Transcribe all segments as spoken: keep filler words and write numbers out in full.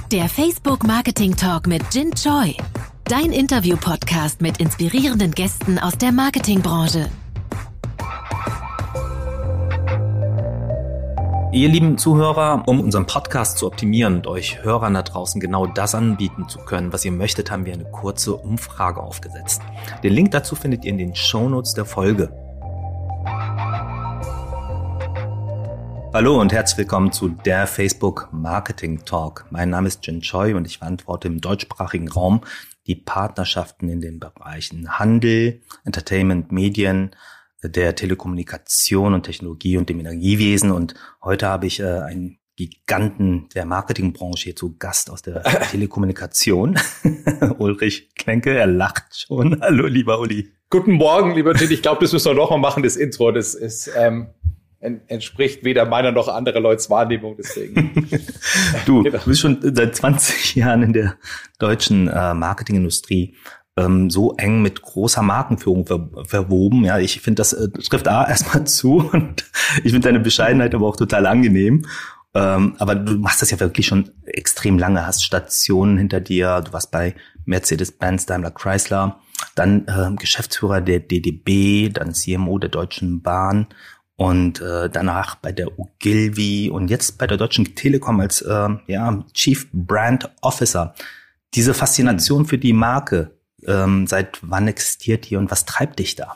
Der Facebook Marketing Talk mit Jin Choi. Dein Interview-Podcast mit inspirierenden Gästen aus der Marketingbranche. Ihr lieben Zuhörer, um unseren Podcast zu optimieren und euch Hörern da draußen genau das anbieten zu können, was ihr möchtet, haben wir eine kurze Umfrage aufgesetzt. Den Link dazu findet ihr in den Shownotes der Folge. Hallo und herzlich willkommen zu der Facebook Marketing Talk. Mein Name ist Jin Choi und ich verantworte im deutschsprachigen Raum die Partnerschaften in den Bereichen Handel, Entertainment, Medien, der Telekommunikation und Technologie und dem Energiewesen. Und heute habe ich äh, einen Giganten der Marketingbranche hier zu Gast aus der Telekommunikation. Ulrich Klenke, er lacht schon. Hallo, lieber Uli. Guten Morgen, lieber Jin. Ich glaube, das müssen wir noch mal machen, das Intro. Das ist ähm, entspricht weder meiner noch anderer Leute's Wahrnehmung. Deswegen. Du, du bist schon seit zwanzig Jahren in der deutschen äh, Marketingindustrie so eng mit großer Markenführung ver- verwoben. Ja, ich finde, das äh, trifft A erstmal zu und ich finde deine Bescheidenheit aber auch total angenehm. Ähm, aber du machst das ja wirklich schon extrem lange, hast Stationen hinter dir. Du warst bei Mercedes-Benz, Daimler Chrysler, dann äh, Geschäftsführer der D D B, dann C M O der Deutschen Bahn und äh, danach bei der Ogilvy und jetzt bei der Deutschen Telekom als äh, ja, Chief Brand Officer. Diese Faszination für die Marke, Ähm, seit wann existiert die und was treibt dich da?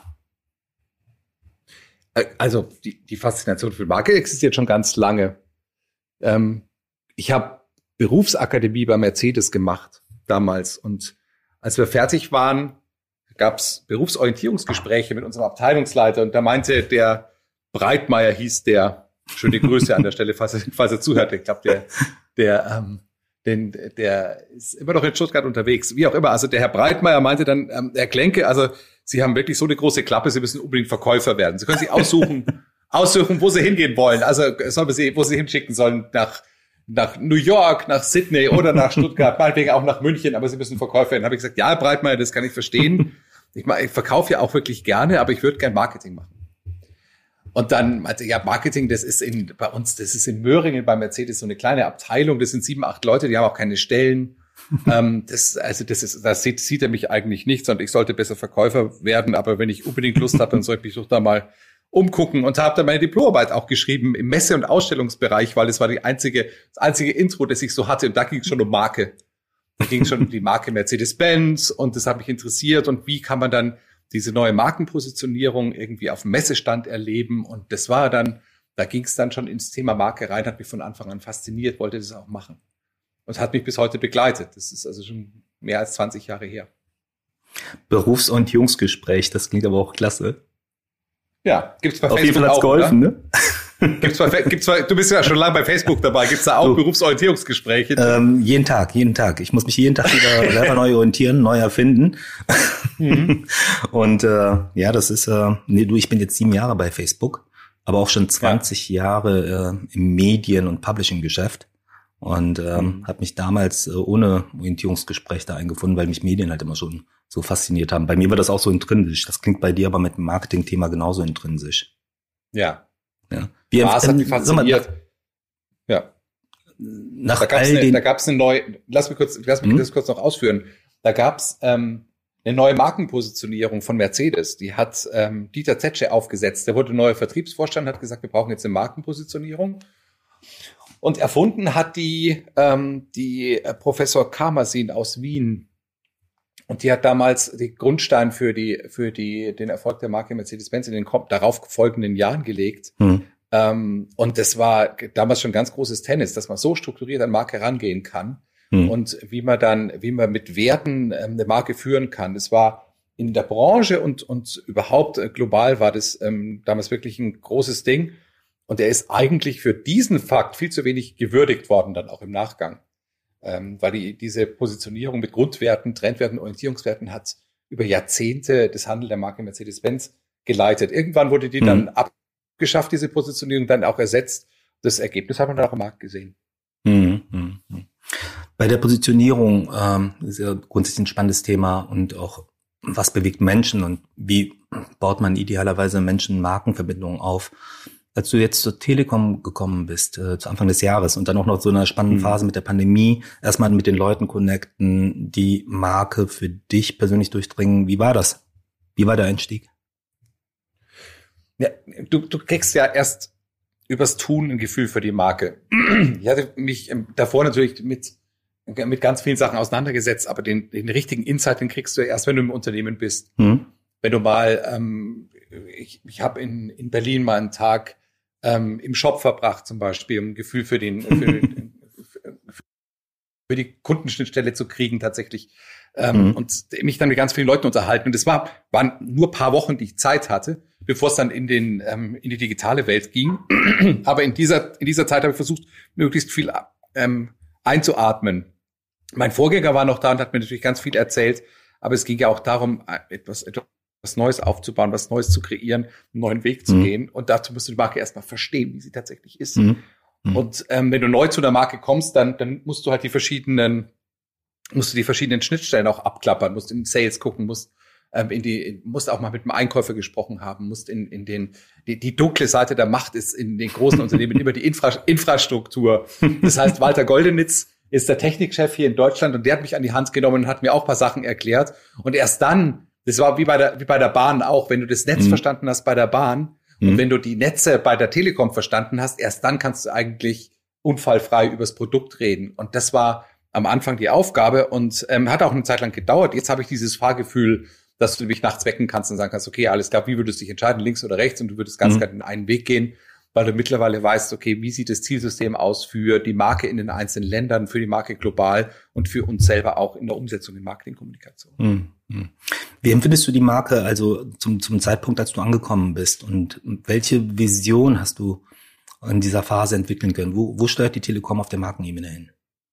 Also die, die Faszination für Marke existiert schon ganz lange. Ähm, ich habe Berufsakademie bei Mercedes gemacht damals und als wir fertig waren, gab es Berufsorientierungsgespräche mit unserem Abteilungsleiter und da meinte der Breitmeier, hieß der, schöne Grüße an der Stelle, falls er, falls er zuhört, ich glaube der, der ähm, Denn der ist immer noch in Stuttgart unterwegs, wie auch immer. Also der Herr Breitmeier meinte dann, ähm, Herr Klenke, also Sie haben wirklich so eine große Klappe, Sie müssen unbedingt Verkäufer werden. Sie können sich aussuchen, aussuchen, wo Sie hingehen wollen. Also sollen wir Sie, wo Sie hinschicken sollen, nach nach New York, nach Sydney oder nach Stuttgart, meinetwegen auch nach München, aber Sie müssen Verkäufer werden. Da habe ich gesagt, ja, Herr Breitmeier, das kann ich verstehen. Ich, ich verkaufe ja auch wirklich gerne, aber ich würde gern Marketing machen. Und dann meinte ja, Marketing, das ist in, bei uns, das ist in Möhringen bei Mercedes so eine kleine Abteilung, das sind sieben, acht Leute, die haben auch keine Stellen. ähm, das, also das ist, das sieht, sieht er mich eigentlich nicht, sondern ich sollte besser Verkäufer werden, aber wenn ich unbedingt Lust habe, dann soll ich mich doch da mal umgucken und habe dann meine Diplomarbeit auch geschrieben im Messe- und Ausstellungsbereich, weil es war die einzige, das einzige Intro, das ich so hatte und da ging es schon um Marke. Da ging es schon um die Marke Mercedes-Benz und das hat mich interessiert und wie kann man dann diese neue Markenpositionierung irgendwie auf dem Messestand erleben. Und das war dann, da ging es dann schon ins Thema Marke rein, hat mich von Anfang an fasziniert, wollte das auch machen. Und hat mich bis heute begleitet. Das ist also schon mehr als zwanzig Jahre her. Berufsorientierungsgespräch, das klingt aber auch klasse. Ja, gibt's bei Auf Facebook jeden Fall hat's auch, geholfen, oder? Ne? Gibt's bei, gibt's bei, du bist ja schon lange bei Facebook dabei. Gibt's da auch so, Berufsorientierungsgespräche? Ähm, jeden Tag, jeden Tag. Ich muss mich jeden Tag wieder selber neu orientieren, neu erfinden. Mhm. Und äh, ja, das ist, äh, nee, du, ich bin jetzt sieben Jahre bei Facebook, aber auch schon zwanzig ja. Jahre äh, im Medien- und Publishing-Geschäft. Und ähm, mhm. habe mich damals äh, ohne Orientierungsgespräch da eingefunden, weil mich Medien halt immer schon so fasziniert haben. Bei mir war das auch so intrinsisch. Das klingt bei dir aber mit dem Marketing-Thema genauso intrinsisch. Ja. Ja. Wie Was hat mich fasziniert? Ja. Nach da gab's all eine, den da gab's eine neue, lass mich kurz, lass mich hm? das kurz noch ausführen. Da gab's ähm, eine neue Markenpositionierung von Mercedes. Die hat ähm, Dieter Zetsche aufgesetzt. Der wurde neuer Vertriebsvorstand, hat gesagt, wir brauchen jetzt eine Markenpositionierung. Und erfunden hat die ähm, die äh, Professor Karmasin aus Wien. Und die hat damals den Grundstein für die für die den Erfolg der Marke Mercedes-Benz in den darauf folgenden Jahren gelegt. Hm. Ähm, und das war damals schon ganz großes Tennis, dass man so strukturiert an Marke rangehen kann hm. und wie man dann, wie man mit Werten ähm, eine Marke führen kann. Das war in der Branche und und überhaupt äh, global war das ähm, damals wirklich ein großes Ding. Und er ist eigentlich für diesen Fakt viel zu wenig gewürdigt worden, dann auch im Nachgang. Ähm, weil die, diese Positionierung mit Grundwerten, Trendwerten, Orientierungswerten hat über Jahrzehnte das Handeln der Marke Mercedes-Benz geleitet. Irgendwann wurde die mhm. dann abgeschafft, diese Positionierung, dann auch ersetzt. Das Ergebnis hat man dann auch im Markt gesehen. Mhm. Mhm. Bei der Positionierung ähm, ist ja grundsätzlich ein spannendes Thema und auch, was bewegt Menschen und wie baut man idealerweise Menschen-Markenverbindungen auf. als du jetzt zur Telekom gekommen bist, äh, zu Anfang des Jahres und dann auch noch so einer spannenden mhm. Phase mit der Pandemie, erstmal mit den Leuten connecten, die Marke für dich persönlich durchdringen. Wie war das? Wie war der Einstieg? Ja, du, du kriegst ja erst übers Tun ein Gefühl für die Marke. Ich hatte mich davor natürlich mit, mit ganz vielen Sachen auseinandergesetzt, aber den, den richtigen Insight, den kriegst du erst, wenn du im Unternehmen bist. Mhm. Wenn du mal, ähm, ich, ich habe in, in Berlin mal einen Tag ähm, im Shop verbracht zum Beispiel, um ein Gefühl für den, für, den, für die Kundenschnittstelle zu kriegen tatsächlich. Ähm, mhm. Und mich dann mit ganz vielen Leuten unterhalten. Und es war, waren nur ein paar Wochen, die ich Zeit hatte, bevor es dann in den ähm, in die digitale Welt ging. Aber in dieser in dieser Zeit habe ich versucht, möglichst viel ähm, einzuatmen. Mein Vorgänger war noch da und hat mir natürlich ganz viel erzählt. Aber es ging ja auch darum, etwas etwas Neues aufzubauen, was Neues zu kreieren, einen neuen Weg zu mhm. gehen. Und dazu musst du die Marke erstmal verstehen, wie sie tatsächlich ist. Mhm. Mhm. Und ähm, wenn du neu zu der Marke kommst, dann dann musst du halt die verschiedenen musst du die verschiedenen Schnittstellen auch abklappern, musst in Sales gucken, musst ähm, in die, musst auch mal mit dem Einkäufer gesprochen haben, musst in in den die, die dunkle Seite der Macht ist in den großen Unternehmen immer die Infra, Infrastruktur. Das heißt, Walter Goldenitz ist der Technikchef hier in Deutschland und der hat mich an die Hand genommen und hat mir auch ein paar Sachen erklärt. Und erst dann, das war wie bei der wie bei der Bahn auch, wenn du das Netz mhm. verstanden hast bei der Bahn mhm. und wenn du die Netze bei der Telekom verstanden hast, erst dann kannst du eigentlich unfallfrei übers Produkt reden. Und das war am Anfang die Aufgabe und ähm, hat auch eine Zeit lang gedauert. Jetzt habe ich dieses Fahrgefühl, dass du mich nachts wecken kannst und sagen kannst, okay, alles klar, wie würdest du dich entscheiden, links oder rechts? Und du würdest ganz mhm. klar in einen Weg gehen, weil du mittlerweile weißt, okay, wie sieht das Zielsystem aus für die Marke in den einzelnen Ländern, für die Marke global und für uns selber auch in der Umsetzung in Marketingkommunikation. Mhm. Wie empfindest du die Marke also zum, zum Zeitpunkt, als du angekommen bist? Und welche Vision hast du in dieser Phase entwickeln können? Wo, wo steuert die Telekom auf der Markenebene hin?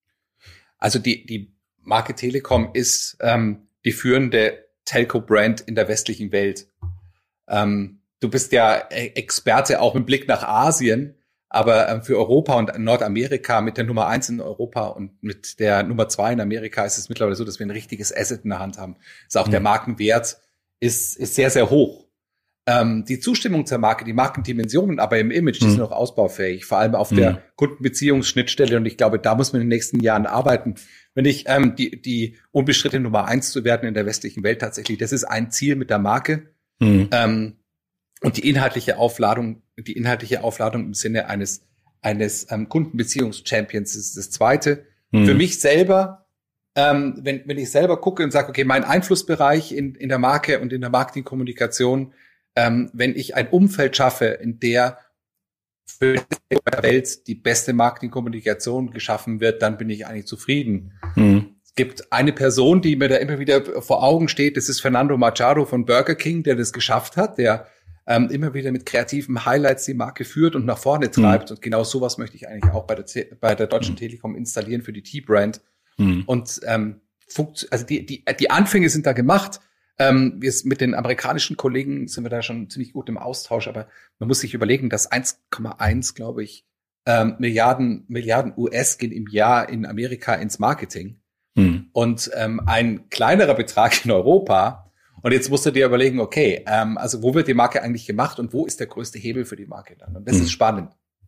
Also die die Marke Telekom ist ähm, die führende Telco-Brand in der westlichen Welt. Ähm, du bist ja Experte auch mit Blick nach Asien, aber ähm, für Europa und Nordamerika mit der Nummer eins in Europa und mit der Nummer zwei in Amerika ist es mittlerweile so, dass wir ein richtiges Asset in der Hand haben. Ist auch mhm. der Markenwert ist ist sehr, sehr hoch. Ähm, die Zustimmung zur Marke, die Markendimensionen, aber im Image, die mhm. sind noch ausbaufähig, vor allem auf mhm. der Kundenbeziehungsschnittstelle. Und ich glaube, da muss man in den nächsten Jahren arbeiten. Wenn ich ähm, die die unbestrittene Nummer eins zu werden in der westlichen Welt tatsächlich, das ist ein Ziel mit der Marke. Mhm. Ähm, und die inhaltliche Aufladung, die inhaltliche Aufladung im Sinne eines eines ähm, Kundenbeziehungs-Champions ist das Zweite. Mhm. Für mich selber, ähm, wenn wenn ich selber gucke und sage, okay, mein Einflussbereich in in der Marke und in der Marketingkommunikation, Ähm, wenn ich ein Umfeld schaffe, in der für die Welt die beste Marketingkommunikation geschaffen wird, dann bin ich eigentlich zufrieden. Mhm. Es gibt eine Person, die mir da immer wieder vor Augen steht, das ist Fernando Machado von Burger King, der das geschafft hat, der ähm, immer wieder mit kreativen Highlights die Marke führt und nach vorne treibt. Mhm. Und genau sowas möchte ich eigentlich auch bei der, bei der Deutschen mhm. Telekom installieren für die T-Brand. Mhm. Und ähm, funkt, also die, die, die Anfänge sind da gemacht. Ähm, wir mit den amerikanischen Kollegen sind wir da schon ziemlich gut im Austausch, aber man muss sich überlegen, dass eins Komma eins, glaube ich, ähm, Milliarden Milliarden U S gehen im Jahr in Amerika ins Marketing hm. und ähm, ein kleinerer Betrag in Europa. Und jetzt musst du dir überlegen, okay, ähm, also wo wird die Marke eigentlich gemacht und wo ist der größte Hebel für die Marke dann? Und das hm. ist spannend.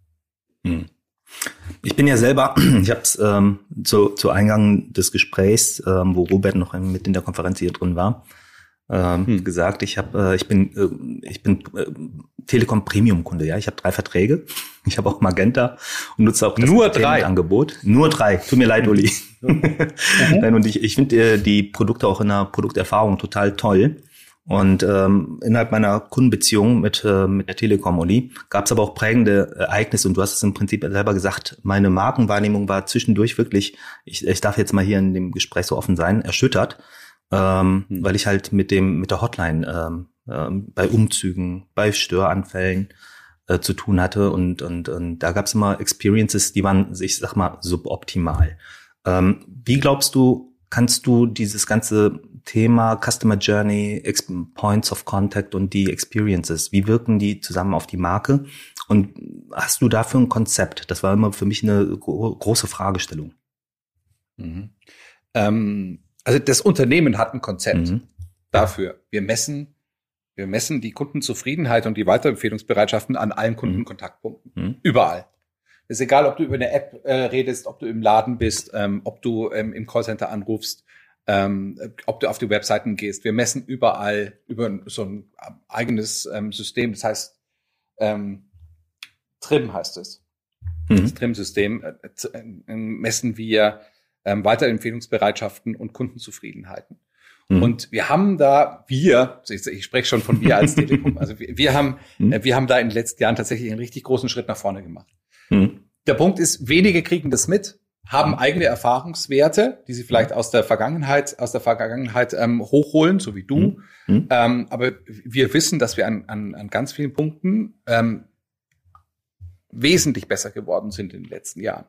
Hm. Ich bin ja selber, ich habe es ähm, zu, zu Eingang des Gesprächs, ähm, wo Robert noch mit in der Konferenz hier drin war, Ähm, hm. gesagt, ich habe, äh, ich bin, äh, ich bin äh, Telekom Premium Kunde, ja, ich habe drei Verträge, ich habe auch Magenta und nutze auch das nur drei Angebot, nur drei. Tut mir leid, Uli. Mhm. Nein, und ich, ich finde äh, die Produkte auch in der Produkterfahrung total toll. Und ähm, innerhalb meiner Kundenbeziehung mit äh, mit der Telekom, Uli, gab es aber auch prägende Ereignisse. Und du hast es im Prinzip selber gesagt. Meine Markenwahrnehmung war zwischendurch wirklich, ich, ich darf jetzt mal hier in dem Gespräch so offen sein, erschüttert. Ähm, hm. weil ich halt mit dem mit der Hotline ähm, ähm, bei Umzügen, bei Störanfällen äh, zu tun hatte und und und da gab es immer Experiences, die waren, ich sag mal, suboptimal. Ähm, wie glaubst du, kannst du dieses ganze Thema Customer Journey, Ex- Points of Contact und die Experiences, wie wirken die zusammen auf die Marke? Und hast du dafür ein Konzept? Das war immer für mich eine gro- große Fragestellung. Mhm. Ähm Also das Unternehmen hat ein Konzept mhm. dafür. Wir messen wir messen die Kundenzufriedenheit und die Weiterempfehlungsbereitschaften an allen Kundenkontaktpunkten. Mhm. Überall. Ist egal, ob du über eine App äh, redest, ob du im Laden bist, ähm, ob du ähm, im Callcenter anrufst, ähm, ob du auf die Webseiten gehst. Wir messen überall über so ein eigenes ähm, System. Das heißt, ähm, Trim heißt es. Mhm. Das Trim-System äh, äh, messen wir ähm, Weiterempfehlungsbereitschaften und Kundenzufriedenheiten. Mhm. Und wir haben da, wir, ich, ich spreche schon von wir als Telekom, also wir, wir haben, mhm. äh, wir haben da in den letzten Jahren tatsächlich einen richtig großen Schritt nach vorne gemacht. Mhm. Der Punkt ist, wenige kriegen das mit, haben mhm. eigene Erfahrungswerte, die sie vielleicht aus der Vergangenheit, aus der Vergangenheit ähm, hochholen, so wie du. Mhm. Ähm, aber wir wissen, dass wir an, an, an ganz vielen Punkten ähm, wesentlich besser geworden sind in den letzten Jahren.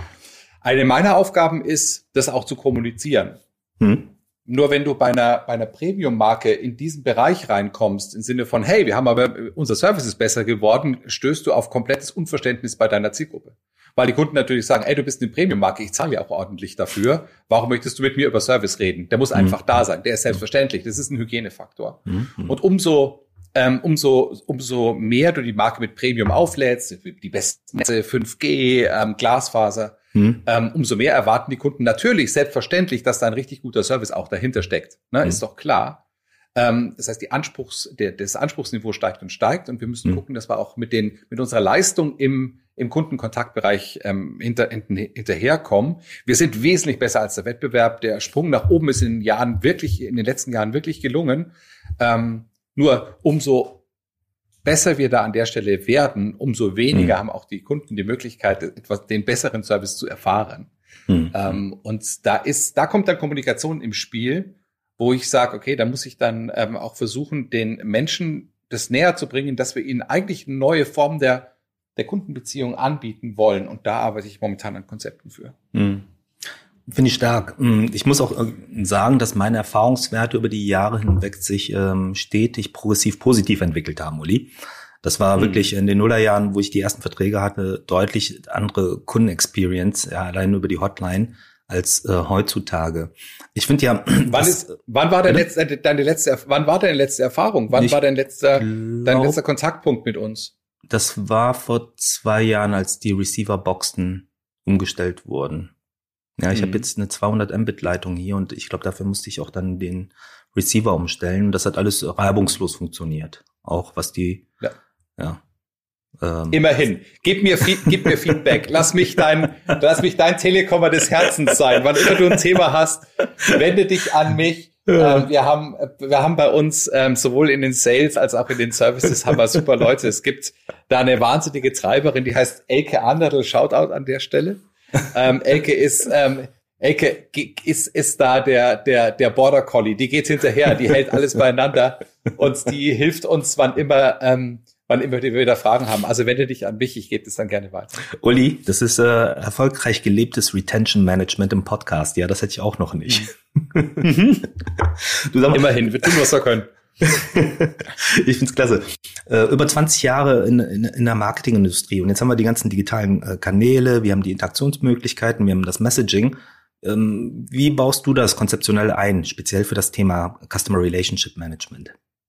Eine meiner Aufgaben ist, das auch zu kommunizieren. Mhm. Nur wenn du bei einer, bei einer Premium-Marke in diesen Bereich reinkommst, im Sinne von, hey, wir haben aber, unser Service ist besser geworden, stößt du auf komplettes Unverständnis bei deiner Zielgruppe. Weil die Kunden natürlich sagen, ey, du bist eine Premium-Marke, ich zahle ja auch ordentlich dafür. Warum möchtest du mit mir über Service reden? Der muss mhm. einfach da sein, der ist selbstverständlich. Das ist ein Hygienefaktor. Mhm. Und umso, ähm, umso, umso mehr du die Marke mit Premium auflädst, die besten Netze, fünf G, ähm, Glasfaser, Hm. Ähm, umso mehr erwarten die Kunden natürlich selbstverständlich, dass da ein richtig guter Service auch dahinter steckt. Ne? Hm. Ist doch klar. Ähm, das heißt, die Anspruchs, der, das Anspruchsniveau steigt und steigt und wir müssen hm. gucken, dass wir auch mit den mit unserer Leistung im im Kundenkontaktbereich ähm, hinter, hinter, hinterherkommen. Wir sind wesentlich besser als der Wettbewerb. Der Sprung nach oben ist in den Jahren wirklich in den letzten Jahren wirklich gelungen. Ähm, nur umso besser wir da an der Stelle werden, umso weniger mhm. haben auch die Kunden die Möglichkeit, etwas, den besseren Service zu erfahren. Mhm. Ähm, und da ist, da kommt dann Kommunikation im Spiel, wo ich sage, okay, da muss ich dann ähm, auch versuchen, den Menschen das näher zu bringen, dass wir ihnen eigentlich eine neue Form der, der Kundenbeziehung anbieten wollen. Und da arbeite ich momentan an Konzepten für. Mhm. Finde ich stark. Ich muss auch sagen, dass meine Erfahrungswerte über die Jahre hinweg sich ähm, stetig progressiv positiv entwickelt haben, Uli. Das war mhm. wirklich in den Nullerjahren, wo ich die ersten Verträge hatte, deutlich andere Kundenexperience, ja, allein über die Hotline, als äh, heutzutage. Ich finde ja, wann ist, wann war deine letzte, deine letzte, wann war deine letzte Erfahrung? Wann war dein letzter, glaub, dein letzter Kontaktpunkt mit uns? Das war vor zwei Jahren, als die Receiver-Boxen umgestellt wurden. Ja, ich mhm. habe jetzt eine zweihundert Mbit Leitung hier und ich glaube, dafür musste ich auch dann den Receiver umstellen. Und das hat alles reibungslos funktioniert. Auch was die, ja, ja ähm, immerhin. Gib mir, gib mir Feedback. Lass mich dein, lass mich dein Telekommer des Herzens sein. Wann immer du ein Thema hast, wende dich an mich. Ja. Ähm, wir haben, wir haben bei uns ähm, sowohl in den Sales als auch in den Services haben wir super Leute. Es gibt da eine wahnsinnige Treiberin, die heißt Elke Anderl. Shoutout an der Stelle. ähm, Elke ist, ähm, Elke ist, ist da der, der, der Border Collie. Die geht hinterher, die hält alles beieinander und die hilft uns, wann immer, ähm, wann immer wir wieder Fragen haben. Also wende dich an mich, ich gebe das dann gerne weiter. Uli, das ist äh, erfolgreich gelebtes Retention Management im Podcast. Ja, das hätte ich auch noch nicht. Mhm. Du sag mal, immerhin, wir tun, was wir können. Ich find's klasse. Äh, über zwanzig Jahre in, in, in der Marketingindustrie und jetzt haben wir die ganzen digitalen äh, Kanäle, wir haben die Interaktionsmöglichkeiten, wir haben das Messaging. Ähm, wie baust du das konzeptionell ein, speziell für das Thema Customer Relationship Management?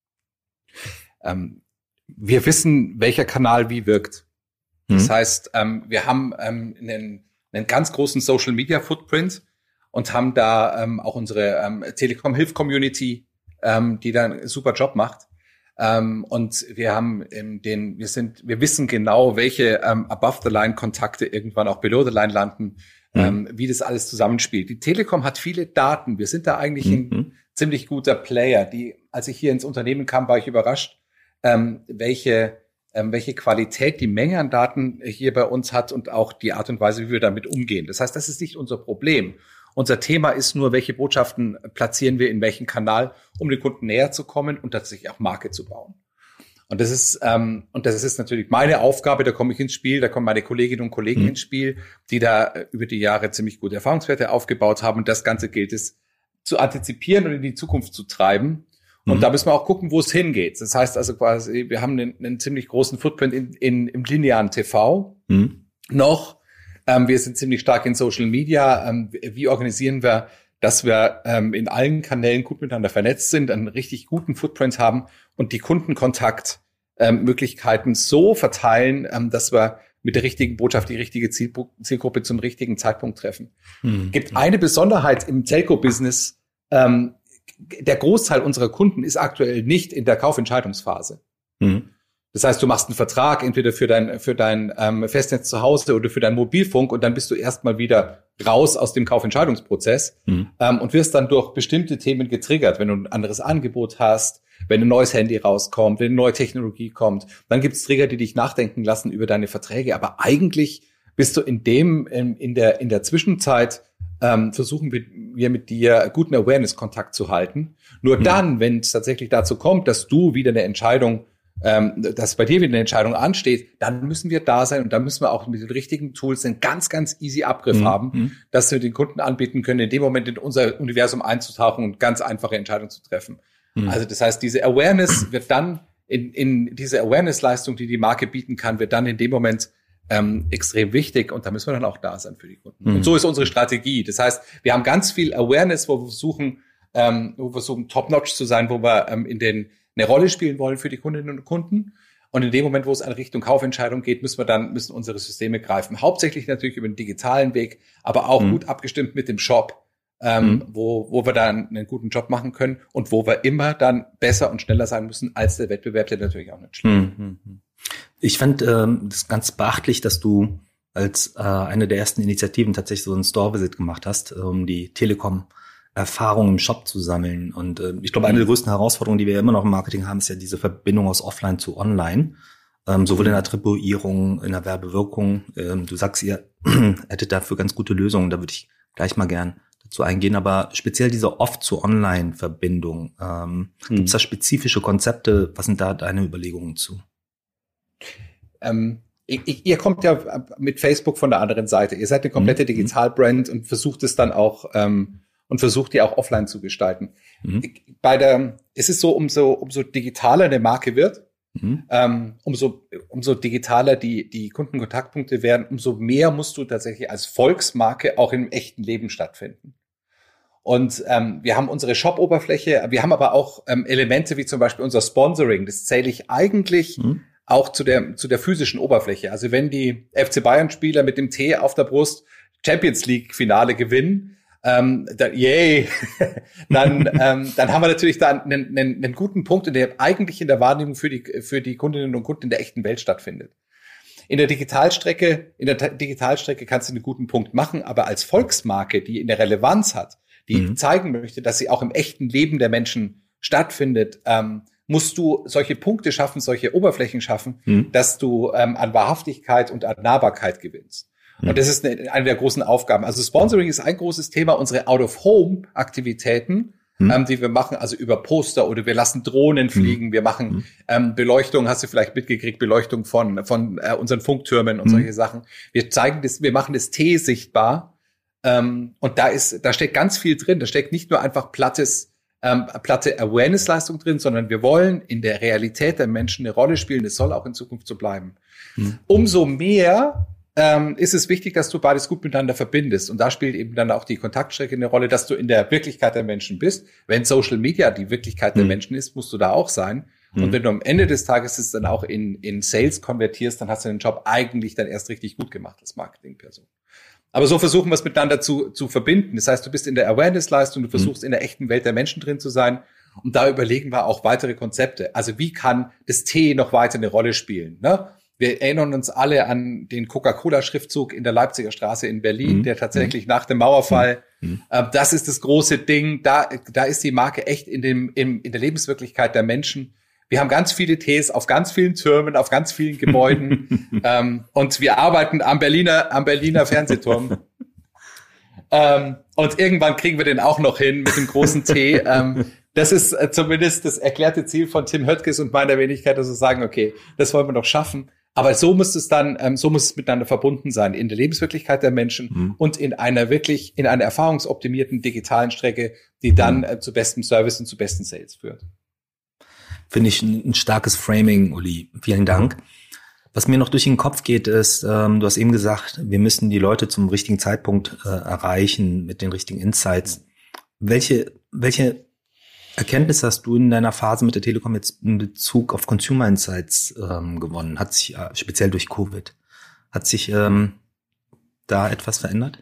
Ähm, wir wissen, welcher Kanal wie wirkt. Das hm. heißt, ähm, wir haben ähm, einen, einen ganz großen Social Media Footprint und haben da ähm, auch unsere ähm, Telekom-Hilf-Community, Ähm, die dann einen super Job macht. Ähm, und wir haben ähm, den, wir sind, wir wissen genau, welche ähm, Above-the-Line-Kontakte irgendwann auch Below-the-Line landen, mhm. ähm, wie das alles zusammenspielt. Die Telekom hat viele Daten. Wir sind da eigentlich mhm. ein ziemlich guter Player. Die, als ich hier ins Unternehmen kam, war ich überrascht, ähm, welche, ähm, welche Qualität die Menge an Daten hier bei uns hat und auch die Art und Weise, wie wir damit umgehen. Das heißt, das ist nicht unser Problem. Unser Thema ist nur, welche Botschaften platzieren wir in welchen Kanal, um den Kunden näher zu kommen und tatsächlich auch Marke zu bauen. Und das ist ähm, und das ist natürlich meine Aufgabe. Da komme ich ins Spiel, da kommen meine Kolleginnen und Kollegen mhm. ins Spiel, die da über die Jahre ziemlich gute Erfahrungswerte aufgebaut haben. Und das Ganze gilt es zu antizipieren und in die Zukunft zu treiben. Und mhm. da müssen wir auch gucken, wo es hingeht. Das heißt also quasi, wir haben einen, einen ziemlich großen Footprint in, in, im linearen T V mhm. noch. Ähm, wir sind ziemlich stark in Social Media. Ähm, wie organisieren wir dass wir ähm, in allen Kanälen gut miteinander vernetzt sind, einen richtig guten Footprint haben und die Kundenkontaktmöglichkeiten ähm, so verteilen, ähm, dass wir mit der richtigen Botschaft die richtige Zielgruppe zum richtigen Zeitpunkt treffen. Mhm. Gibt eine Besonderheit im Telco-Business. Ähm, der Großteil unserer Kunden ist aktuell nicht in der Kaufentscheidungsphase. Mhm. Das heißt, du machst einen Vertrag entweder für dein für dein ähm, Festnetz zu Hause oder für deinen Mobilfunk und dann bist du erstmal wieder raus aus dem Kaufentscheidungsprozess mhm. ähm, und wirst dann durch bestimmte Themen getriggert, wenn du ein anderes Angebot hast, wenn ein neues Handy rauskommt, wenn eine neue Technologie kommt, dann gibt es Trigger, die dich nachdenken lassen über deine Verträge. Aber eigentlich bist du in dem in, in der in der Zwischenzeit ähm, versuchen wir, wir mit dir guten Awareness-Kontakt zu halten. Nur mhm. dann, wenn es tatsächlich dazu kommt, dass du wieder eine Entscheidung Ähm, dass bei dir wieder eine Entscheidung ansteht, dann müssen wir da sein und dann müssen wir auch mit den richtigen Tools einen ganz, ganz easy Abgriff mhm. haben, dass wir den Kunden anbieten können, in dem Moment in unser Universum einzutauchen und ganz einfache Entscheidungen zu treffen. Mhm. Also das heißt, diese Awareness wird dann in, in diese Awareness-Leistung, die die Marke bieten kann, wird dann in dem Moment ähm, extrem wichtig und da müssen wir dann auch da sein für die Kunden. Mhm. Und so ist unsere Strategie. Das heißt, wir haben ganz viel Awareness, wo wir versuchen, ähm, wo wir versuchen, top-notch zu sein, wo wir ähm, in den eine Rolle spielen wollen für die Kundinnen und Kunden. Und in dem Moment, wo es in Richtung Kaufentscheidung geht, müssen wir dann, müssen unsere Systeme greifen. Hauptsächlich natürlich über den digitalen Weg, aber auch mhm. gut abgestimmt mit dem Shop, ähm, mhm. wo, wo wir dann einen guten Job machen können und wo wir immer dann besser und schneller sein müssen als der Wettbewerb, der natürlich auch nicht schlägt. Mhm. Ich fand ähm, das ganz beachtlich, dass du als äh, eine der ersten Initiativen tatsächlich so einen Store-Visit gemacht hast, um die Telekom Erfahrung im Shop zu sammeln. Und äh, ich glaube, eine der größten Herausforderungen, die wir immer noch im Marketing haben, ist ja diese Verbindung aus Offline zu Online. Ähm, sowohl in der Attribuierung, in der Werbewirkung. Ähm, du sagst, ihr hättet dafür ganz gute Lösungen. Da würde ich gleich mal gern dazu eingehen. Aber speziell diese Off-zu-Online-Verbindung. Ähm, hm. Gibt es da spezifische Konzepte? Was sind da deine Überlegungen zu? Ähm Ich, ihr kommt ja mit Facebook von der anderen Seite. Ihr seid eine komplette mhm. Digitalbrand und versucht es dann auch ähm, und versucht die auch offline zu gestalten. Mhm. Bei der, es ist so, umso umso digitaler eine Marke wird, mhm. ähm, umso umso digitaler die die Kundenkontaktpunkte werden, umso mehr musst du tatsächlich als Volksmarke auch im echten Leben stattfinden. Und ähm, wir haben unsere Shop-Oberfläche, wir haben aber auch ähm, Elemente wie zum Beispiel unser Sponsoring. Das zähle ich eigentlich mhm. auch zu der zu der physischen Oberfläche. Also wenn die F C Bayern-Spieler mit dem T auf der Brust Champions League-Finale gewinnen, ähm, dann, yay, dann ähm, dann haben wir natürlich da einen, einen, einen guten Punkt, in der eigentlich in der Wahrnehmung für die für die Kundinnen und Kunden in der echten Welt stattfindet. In der Digitalstrecke, in der Digitalstrecke kannst du einen guten Punkt machen, aber als Volksmarke, die in der Relevanz hat, die mhm. zeigen möchte, dass sie auch im echten Leben der Menschen stattfindet, ähm, musst du solche Punkte schaffen, solche Oberflächen schaffen, mhm. dass du ähm, an Wahrhaftigkeit und an Nahbarkeit gewinnst. Mhm. Und das ist eine, eine der großen Aufgaben. Also Sponsoring ist ein großes Thema. Unsere Out-of-Home-Aktivitäten, mhm. ähm, die wir machen, also über Poster oder wir lassen Drohnen fliegen. Mhm. Wir machen mhm. ähm, Beleuchtung, hast du vielleicht mitgekriegt, Beleuchtung von von äh, unseren Funktürmen und mhm. solche Sachen. Wir zeigen das, wir machen das T sichtbar. Ähm, und da ist, da steckt ganz viel drin. Da steckt nicht nur einfach plattes Ähm, platte Awareness-Leistung drin, sondern wir wollen in der Realität der Menschen eine Rolle spielen. Das soll auch in Zukunft so bleiben. Mhm. Umso mehr ähm, ist es wichtig, dass du beides gut miteinander verbindest. Und da spielt eben dann auch die Kontaktstrecke eine Rolle, dass du in der Wirklichkeit der Menschen bist. Wenn Social Media die Wirklichkeit mhm. der Menschen ist, musst du da auch sein. Mhm. Und wenn du am Ende des Tages es dann auch in, in Sales konvertierst, dann hast du den Job eigentlich dann erst richtig gut gemacht als Marketingperson. Aber so versuchen wir es miteinander zu, zu verbinden. Das heißt, du bist in der Awareness-Leistung, du versuchst mhm. in der echten Welt der Menschen drin zu sein. Und da überlegen wir auch weitere Konzepte. Also wie kann das T noch weiter eine Rolle spielen? Ne? Wir erinnern uns alle an den Coca-Cola-Schriftzug in der Leipziger Straße in Berlin, mhm. der tatsächlich mhm. nach dem Mauerfall, mhm. äh, das ist das große Ding. Da, da ist die Marke echt in dem, im, in der Lebenswirklichkeit der Menschen. Wir haben ganz viele Ts auf ganz vielen Türmen, auf ganz vielen Gebäuden. ähm, und wir arbeiten am Berliner, am Berliner Fernsehturm. ähm, und irgendwann kriegen wir den auch noch hin mit dem großen T. Ähm, das ist äh, zumindest das erklärte Ziel von Tim Höttges und meiner Wenigkeit, dass wir sagen, okay, das wollen wir noch schaffen. Aber so muss es dann, ähm, so muss es miteinander verbunden sein in der Lebenswirklichkeit der Menschen mhm. und in einer wirklich, in einer erfahrungsoptimierten digitalen Strecke, die dann äh, zu bestem Service und zu besten Sales führt. Finde ich ein, ein starkes Framing, Uli. Vielen Dank. Was mir noch durch den Kopf geht, ist, ähm, du hast eben gesagt, wir müssen die Leute zum richtigen Zeitpunkt äh, erreichen mit den richtigen Insights. welche, welche Erkenntnisse hast du in deiner Phase mit der Telekom jetzt in Bezug auf Consumer Insights ähm, gewonnen? Hat sich, äh, speziell durch Covid, hat sich ähm, da etwas verändert?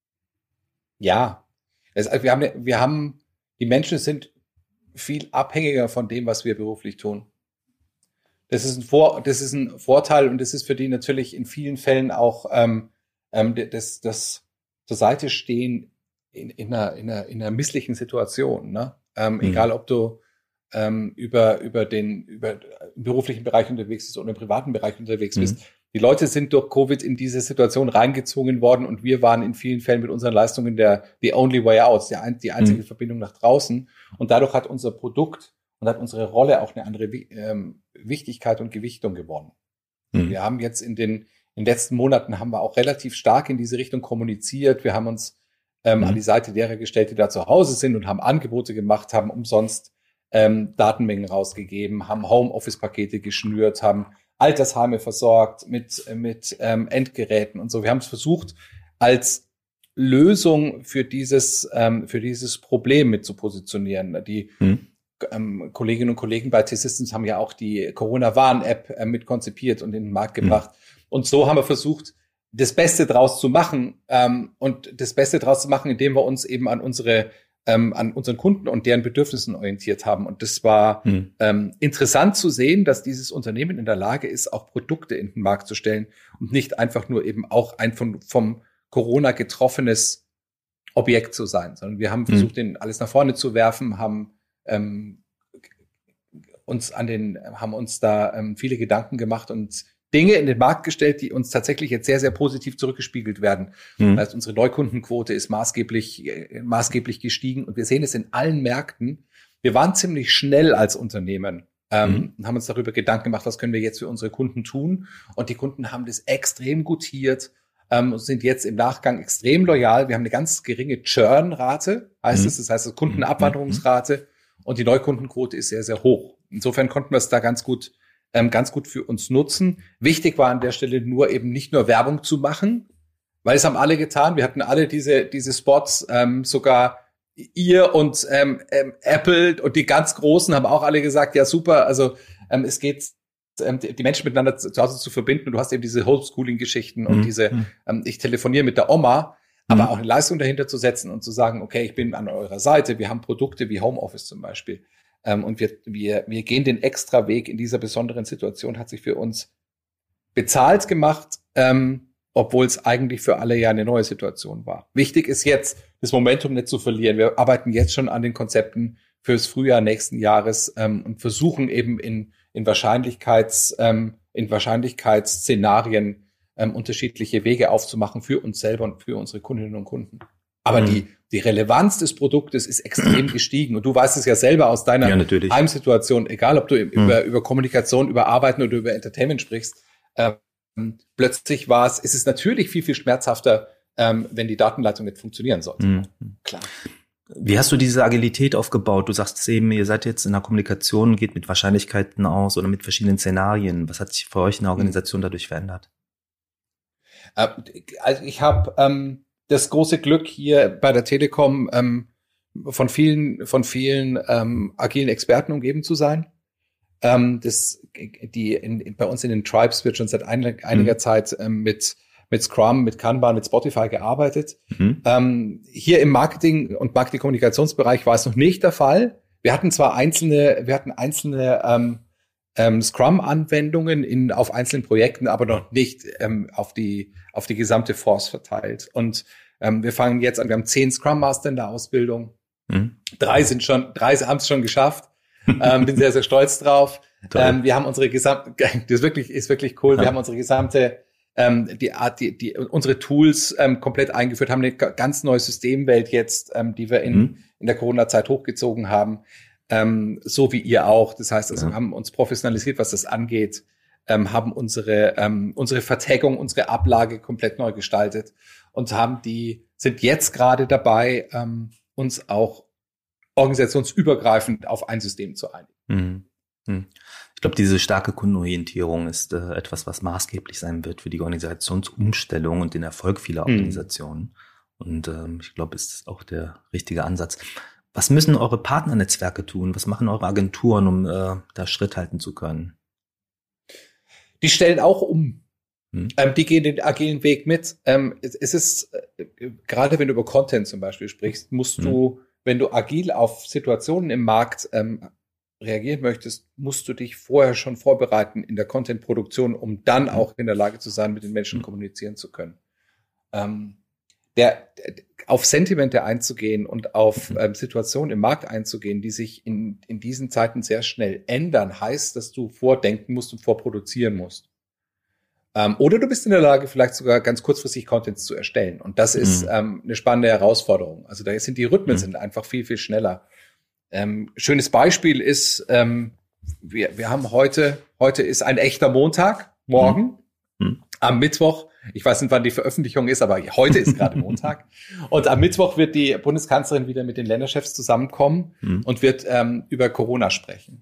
Ja, es, wir haben, wir haben, die Menschen sind viel abhängiger von dem, was wir beruflich tun. Das ist ein Vor, das ist ein Vorteil und das ist für die natürlich in vielen Fällen auch ähm, ähm, das, das zur Seite stehen in, in, einer, in, einer, in einer misslichen Situation. Ne? Ähm, mhm. Egal, ob du ähm, über über den über im beruflichen Bereich unterwegs bist oder im privaten Bereich unterwegs mhm. bist. Die Leute sind durch Covid in diese Situation reingezwungen worden und wir waren in vielen Fällen mit unseren Leistungen der the only way out, die, ein, die einzige mhm. Verbindung nach draußen. Und dadurch hat unser Produkt und hat unsere Rolle auch eine andere ähm, Wichtigkeit und Gewichtung gewonnen. Mhm. Wir haben jetzt in den, in den letzten Monaten haben wir auch relativ stark in diese Richtung kommuniziert. Wir haben uns ähm, mhm. an die Seite derer gestellt, die da zu Hause sind und haben Angebote gemacht, haben umsonst ähm, Datenmengen rausgegeben, haben Homeoffice-Pakete geschnürt, haben Altersheime versorgt mit, mit ähm, Endgeräten und so. Wir haben es versucht, als Lösung für dieses, ähm, für dieses Problem mit zu positionieren. Die mhm. Ähm, Kolleginnen und Kollegen bei T-Systems haben ja auch die Corona-Warn-App äh, mit konzipiert und in den Markt gebracht. Mhm. Und so haben wir versucht, das Beste draus zu machen ähm, und das Beste draus zu machen, indem wir uns eben an unsere ähm, an unseren Kunden und deren Bedürfnissen orientiert haben. Und das war mhm. ähm, interessant zu sehen, dass dieses Unternehmen in der Lage ist, auch Produkte in den Markt zu stellen und nicht einfach nur eben auch ein von, vom Corona getroffenes Objekt zu sein, sondern wir haben mhm. versucht, den alles nach vorne zu werfen, haben Ähm, uns an den, haben uns da ähm, viele Gedanken gemacht und Dinge in den Markt gestellt, die uns tatsächlich jetzt sehr, sehr positiv zurückgespiegelt werden. Mhm. Also unsere Neukundenquote ist maßgeblich, äh, maßgeblich gestiegen und wir sehen es in allen Märkten. Wir waren ziemlich schnell als Unternehmen ähm, mhm. und haben uns darüber Gedanken gemacht, was können wir jetzt für unsere Kunden tun? Und die Kunden haben das extrem gutiert ähm, und sind jetzt im Nachgang extrem loyal. Wir haben eine ganz geringe Churn-Rate, heißt mhm. es, das heißt Kundenabwanderungsrate. Mhm. Und die Neukundenquote ist sehr, sehr hoch. Insofern konnten wir es da ganz gut, ähm, ganz gut für uns nutzen. Wichtig war an der Stelle nur eben nicht nur Werbung zu machen, weil es haben alle getan. Wir hatten alle diese, diese Spots, ähm, sogar ihr und ähm, ähm, Apple und die ganz Großen haben auch alle gesagt, ja super, also ähm, es geht, ähm, die, die Menschen miteinander zu, zu Hause zu verbinden. Und du hast eben diese Homeschooling-Geschichten und mhm. diese, ähm, ich telefoniere mit der Oma, aber auch eine Leistung dahinter zu setzen und zu sagen, okay, ich bin an eurer Seite, wir haben Produkte wie Homeoffice zum Beispiel. Ähm, und wir, wir, wir gehen den extra Weg in dieser besonderen Situation, hat sich für uns bezahlt gemacht, ähm, obwohl es eigentlich für alle ja eine neue Situation war. Wichtig ist jetzt, das Momentum nicht zu verlieren. Wir arbeiten jetzt schon an den Konzepten fürs Frühjahr nächsten Jahres ähm, und versuchen eben in, in Wahrscheinlichkeits, ähm, in Wahrscheinlichkeitsszenarien Ähm, unterschiedliche Wege aufzumachen für uns selber und für unsere Kundinnen und Kunden. Aber mhm. die, die Relevanz des Produktes ist extrem gestiegen. Und du weißt es ja selber aus deiner ja, Heimsituation, egal ob du mhm. über, über Kommunikation, über Arbeiten oder über Entertainment sprichst, ähm, plötzlich war es, ist es natürlich viel, viel schmerzhafter, ähm, wenn die Datenleitung nicht funktionieren sollte. Mhm. Klar. Wie hast du diese Agilität aufgebaut? Du sagst eben, ihr seid jetzt in der Kommunikation, geht mit Wahrscheinlichkeiten aus oder mit verschiedenen Szenarien. Was hat sich für euch in der Organisation dadurch verändert? Also ich habe ähm, das große Glück hier bei der Telekom ähm, von vielen von vielen ähm, agilen Experten umgeben zu sein. Ähm, das die in, in, bei uns in den Tribes wird schon seit ein, einiger mhm. Zeit ähm, mit mit Scrum, mit Kanban, mit Spotify gearbeitet. Mhm. Ähm, hier im Marketing und Marketing-Kommunikationsbereich war es noch nicht der Fall. Wir hatten zwar einzelne, wir hatten einzelne ähm, ähm, Scrum-Anwendungen in auf einzelnen Projekten, aber noch nicht ähm, auf die auf die gesamte Force verteilt. Und ähm, wir fangen jetzt an. Wir haben zehn Scrum Master in der Ausbildung. Mhm. Drei sind schon, drei haben es schon geschafft. ähm, bin sehr sehr stolz drauf. Ähm, wir haben unsere gesamte, das ist wirklich ist wirklich cool. Ja. Wir haben unsere gesamte ähm, die Art, die, die unsere Tools ähm, komplett eingeführt, haben eine ganz neue Systemwelt jetzt, ähm, die wir in mhm. in der Corona-Zeit hochgezogen haben. Ähm, so wie ihr auch. Das heißt, also, ja. wir haben uns professionalisiert, was das angeht, ähm, haben unsere ähm, unsere Vertagung, unsere Ablage komplett neu gestaltet und haben die sind jetzt gerade dabei, ähm, uns auch organisationsübergreifend auf ein System zu einigen. Mhm. Mhm. Ich glaube, diese starke Kundenorientierung ist äh, etwas, was maßgeblich sein wird für die Organisationsumstellung und den Erfolg vieler Organisationen. Mhm. Und ähm, ich glaube, es ist auch der richtige Ansatz. Was müssen eure Partnernetzwerke tun? Was machen eure Agenturen, um äh, da Schritt halten zu können? Die stellen auch um. Hm. Ähm, die gehen den agilen Weg mit. Ähm, es, es ist, äh, gerade wenn du über Content zum Beispiel sprichst, musst hm. du, wenn du agil auf Situationen im Markt ähm, reagieren möchtest, musst du dich vorher schon vorbereiten in der Content-Produktion, um dann auch in der Lage zu sein, mit den Menschen hm. kommunizieren zu können. Ähm, der, der, auf Sentimente einzugehen und auf hm. ähm, Situationen im Markt einzugehen, die sich in, in diesen Zeiten sehr schnell ändern, heißt, dass du vordenken musst und vorproduzieren musst. Ähm, oder du bist in der Lage, vielleicht sogar ganz kurzfristig Contents zu erstellen. Und das ist mhm. ähm, eine spannende Herausforderung. Also da sind die Rhythmen mhm. sind einfach viel, viel schneller. Ähm, schönes Beispiel ist, ähm, wir, wir haben heute, heute ist ein echter Montag, morgen, mhm. am Mittwoch. Ich weiß nicht, wann die Veröffentlichung ist, aber heute ist gerade Montag. Und am Mittwoch wird die Bundeskanzlerin wieder mit den Länderchefs zusammenkommen mhm. und wird ähm, über Corona sprechen.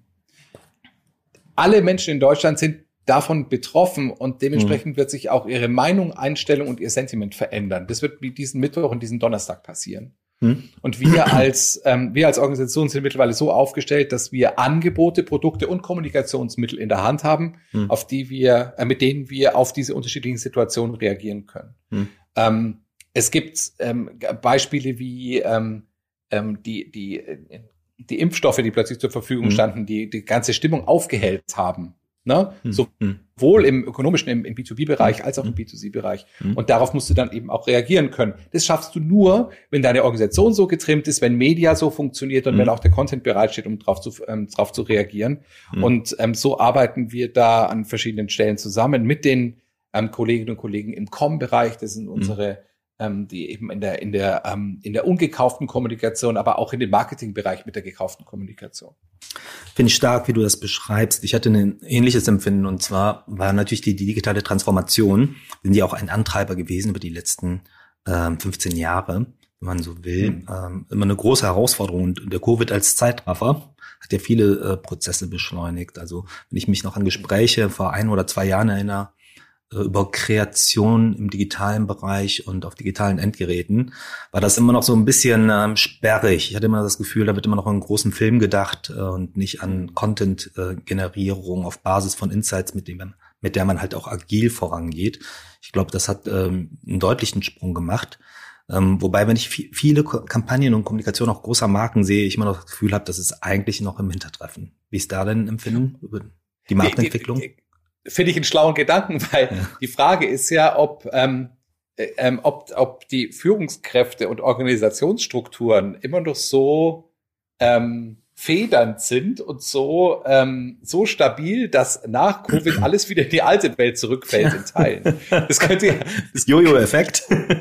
Alle Menschen in Deutschland sind davon betroffen und dementsprechend mhm. wird sich auch ihre Meinung, Einstellung und ihr Sentiment verändern. Das wird diesen Mittwoch und diesen Donnerstag passieren. Mhm. Und wir als ähm, wir als Organisation sind mittlerweile so aufgestellt, dass wir Angebote, Produkte und Kommunikationsmittel in der Hand haben, mhm. auf die wir, äh, mit denen wir auf diese unterschiedlichen Situationen reagieren können. Mhm. Ähm, es gibt ähm, Beispiele wie ähm, ähm, die die die Impfstoffe, die plötzlich zur Verfügung mhm. standen, die die ganze Stimmung aufgehellt haben. Ne? Hm. Sowohl im ökonomischen, im, im B zwei B-Bereich hm. als auch im B zwei C-Bereich. Hm. Und darauf musst du dann eben auch reagieren können. Das schaffst du nur, wenn deine Organisation so getrimmt ist, wenn Media so funktioniert und hm. wenn auch der Content bereitsteht, um drauf zu, ähm, drauf zu reagieren. Hm. Und ähm, so arbeiten wir da an verschiedenen Stellen zusammen mit den ähm, Kolleginnen und Kollegen im Com-Bereich. Das sind unsere hm. ähm, die eben in der in der ähm, in der ungekauften Kommunikation, aber auch in dem Marketingbereich mit der gekauften Kommunikation. Finde ich stark, wie du das beschreibst. Ich hatte ein ähnliches Empfinden, und zwar war natürlich die, die digitale Transformation, sind ja auch ein Antreiber gewesen über die letzten ähm, fünfzehn Jahre, wenn man so will. Mhm. Ähm, immer eine große Herausforderung, und der Covid als Zeitraffer hat ja viele äh, Prozesse beschleunigt. Also wenn ich mich noch an Gespräche vor ein oder zwei Jahren erinnere, über Kreation im digitalen Bereich und auf digitalen Endgeräten, war das immer noch so ein bisschen ähm, sperrig. Ich hatte immer das Gefühl, da wird immer noch an einen großen Film gedacht äh, und nicht an Content-Generierung äh, auf Basis von Insights, mit dem man, mit der man halt auch agil vorangeht. Ich glaube, das hat ähm, einen deutlichen Sprung gemacht. Ähm, wobei, wenn ich f- viele Ko- Kampagnen und Kommunikation auch großer Marken sehe, ich immer noch das Gefühl habe, das ist eigentlich noch im Hintertreffen. Wie ist da dein Empfinden über die Markenentwicklung? Die, die, die, Finde ich einen schlauen Gedanken, weil ja. die Frage ist ja, ob, ähm, ähm, ob, ob die Führungskräfte und Organisationsstrukturen immer noch so ähm, federnd sind und so ähm, so stabil, dass nach Covid alles wieder in die alte Welt zurückfällt in Teilen. Das könnte ja das Jojo-Effekt.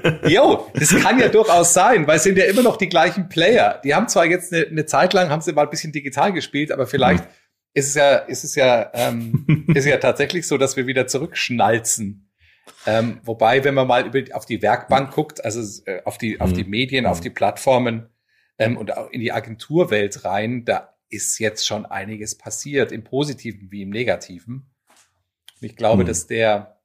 Jo, das kann ja durchaus sein, weil es sind ja immer noch die gleichen Player. Die haben zwar jetzt eine, eine Zeit lang, haben sie mal ein bisschen digital gespielt, aber vielleicht mhm. ist es ja, ist es ja, ähm, ist es ja tatsächlich so, dass wir wieder zurückschnalzen. Ähm, wobei, wenn man mal über auf die Werkbank guckt, also äh, auf die, auf die Medien, auf die Plattformen ähm, und auch in die Agenturwelt rein, da ist jetzt schon einiges passiert, im Positiven wie im Negativen. Und ich glaube, mhm. dass der,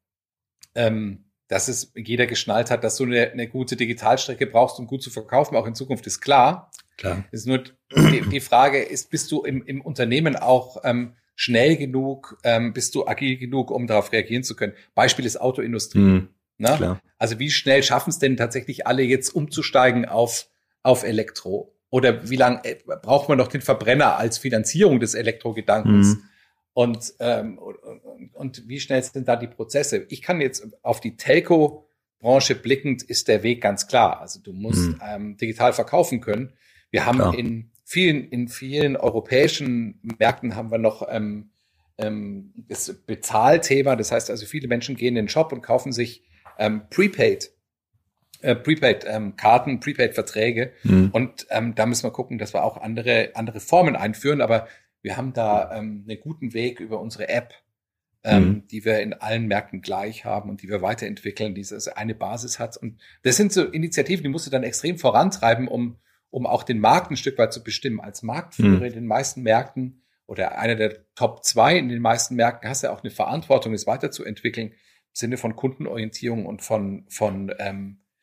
ähm, dass es jeder geschnallt hat, dass du eine, eine gute Digitalstrecke brauchst, um gut zu verkaufen, auch in Zukunft, ist klar. Klar. Ist nur die, die Frage ist, bist du im, im Unternehmen auch ähm, schnell genug, ähm, bist du agil genug, um darauf reagieren zu können? Beispiel ist Autoindustrie. Mhm. Ne? Klar. Also wie schnell schaffen es denn tatsächlich alle jetzt umzusteigen auf auf Elektro? Oder wie lange äh, braucht man noch den Verbrenner als Finanzierung des Elektrogedankens? Mhm. Und, ähm, und, und, und wie schnell sind da die Prozesse? Ich kann jetzt auf die Telco-Branche blickend, ist der Weg ganz klar. Also du musst mhm. ähm, digital verkaufen können. Wir haben Klar. in vielen, in vielen europäischen Märkten haben wir noch ähm, ähm, das Bezahlthema. Das heißt also, viele Menschen gehen in den Shop und kaufen sich ähm, Prepaid, äh, Prepaid ähm, Karten, Prepaid Verträge. Mhm. Und ähm, da müssen wir gucken, dass wir auch andere andere Formen einführen. Aber wir haben da ähm, einen guten Weg über unsere App, ähm, mhm. die wir in allen Märkten gleich haben und die wir weiterentwickeln, die also eine Basis hat. Und das sind so Initiativen, die musst du dann extrem vorantreiben, um um auch den Markt ein Stück weit zu bestimmen. Als Marktführer mhm. in den meisten Märkten oder einer der Top zwei in den meisten Märkten hast du auch eine Verantwortung, es weiterzuentwickeln im Sinne von Kundenorientierung und von von ähm,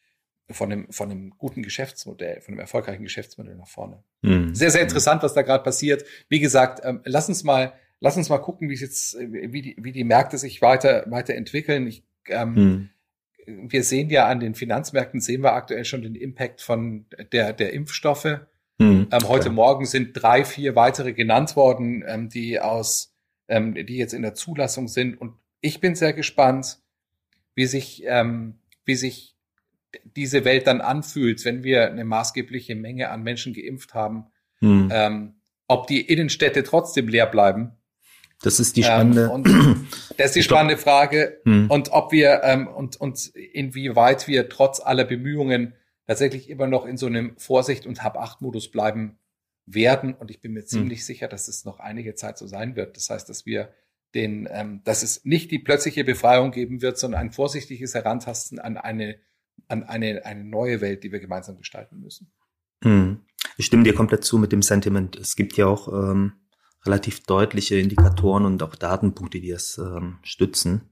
von einem, von einem guten Geschäftsmodell, von einem erfolgreichen Geschäftsmodell nach vorne. Mhm. Sehr, sehr interessant, was da gerade passiert. Wie gesagt, ähm, lass uns mal, lass uns mal gucken, wie es jetzt, wie die, wie die Märkte sich weiter, weiterentwickeln. Ich, ähm, mhm. Wir sehen ja an den Finanzmärkten, sehen wir aktuell schon den Impact von der, der Impfstoffe. Mhm, ähm, heute Morgen sind drei, vier weitere genannt worden, ähm, die aus, ähm, die jetzt in der Zulassung sind. Und ich bin sehr gespannt, wie sich, ähm, wie sich diese Welt dann anfühlt, wenn wir eine maßgebliche Menge an Menschen geimpft haben, hm. ähm, ob die Innenstädte trotzdem leer bleiben. Das ist die spannende, ähm, und das ist die spannende Frage. Hm. Und ob wir, ähm, und, und inwieweit wir trotz aller Bemühungen tatsächlich immer noch in so einem Vorsicht- und Hab-Acht-Modus bleiben werden. Und ich bin mir ziemlich hm. sicher, dass es noch einige Zeit so sein wird. Das heißt, dass wir den, ähm, dass es nicht die plötzliche Befreiung geben wird, sondern ein vorsichtiges Herantasten an eine an eine, eine neue Welt, die wir gemeinsam gestalten müssen. Hm. Ich stimme dir komplett zu mit dem Sentiment. Es gibt ja auch ähm, relativ deutliche Indikatoren und auch Datenpunkte, die es ähm, stützen.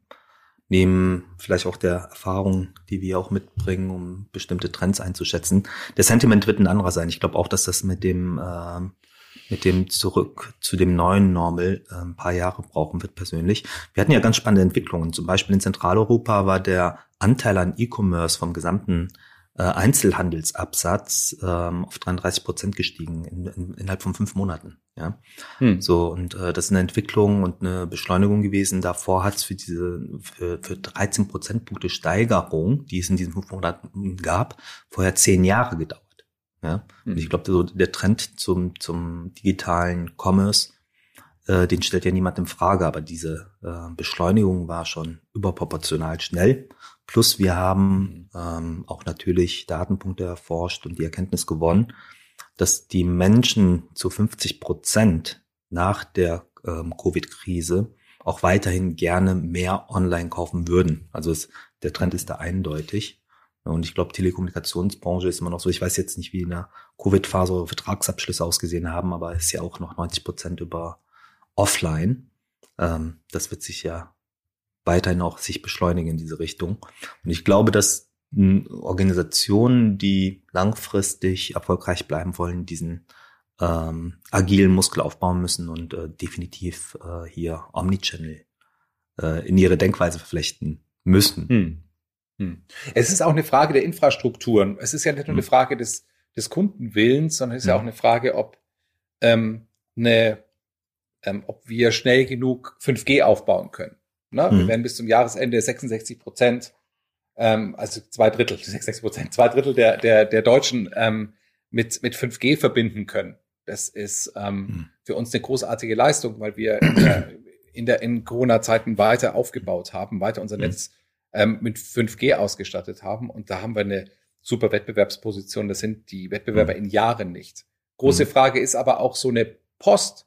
Neben vielleicht auch der Erfahrung, die wir auch mitbringen, um bestimmte Trends einzuschätzen. Der Sentiment wird ein anderer sein. Ich glaube auch, dass das mit dem ähm, mit dem zurück zu dem neuen Normal äh, ein paar Jahre brauchen wird persönlich. Wir hatten ja ganz spannende Entwicklungen. Zum Beispiel in Zentraleuropa war der Anteil an E-Commerce vom gesamten äh, Einzelhandelsabsatz ähm, auf dreiunddreißig Prozent gestiegen in, in, innerhalb von fünf Monaten. Ja, hm. so und äh, das ist eine Entwicklung und eine Beschleunigung gewesen. Davor hat es für diese für, für dreizehn Prozentpunkte Steigerung, die es in diesen fünf Monaten gab, vorher zehn Jahre gedauert. Ja, und ich glaube, so der Trend zum zum digitalen Commerce, äh, den stellt ja niemand in Frage, aber diese äh, Beschleunigung war schon überproportional schnell. Plus wir haben ähm, auch natürlich Datenpunkte erforscht und die Erkenntnis gewonnen, dass die Menschen zu fünfzig Prozent nach der ähm, Covid-Krise auch weiterhin gerne mehr online kaufen würden. Also es, der Trend ist da eindeutig. Und ich glaube, Telekommunikationsbranche ist immer noch so. Ich weiß jetzt nicht, wie in der Covid-Phase eure Vertragsabschlüsse ausgesehen haben, aber es ist ja auch noch neunzig Prozent über offline. Ähm, das wird sich ja weiterhin auch sich beschleunigen in diese Richtung. Und ich glaube, dass m, Organisationen, die langfristig erfolgreich bleiben wollen, diesen ähm, agilen Muskel aufbauen müssen und äh, definitiv äh, hier Omnichannel äh, in ihre Denkweise verflechten müssen. Hm. Hm. Es ist auch eine Frage der Infrastrukturen. Es ist ja nicht nur eine Frage des, des Kundenwillens, sondern es ist ja auch eine Frage, ob, ähm, eine, ähm, ob wir schnell genug fünf G aufbauen können. Ne? Mhm. Wir werden bis zum Jahresende sechsundsechzig Prozent, ähm, also zwei Drittel, sechsundsechzig Prozent, zwei Drittel der, der, der Deutschen ähm, mit, mit fünf G verbinden können. Das ist ähm, mhm. für uns eine großartige Leistung, weil wir in der, in, der, in Corona-Zeiten weiter aufgebaut haben, weiter unser mhm. Netz ähm, mit fünf G ausgestattet haben. Und da haben wir eine super Wettbewerbsposition. Das sind die Wettbewerber mhm. in Jahren nicht. Große mhm. Frage ist aber auch so eine Post.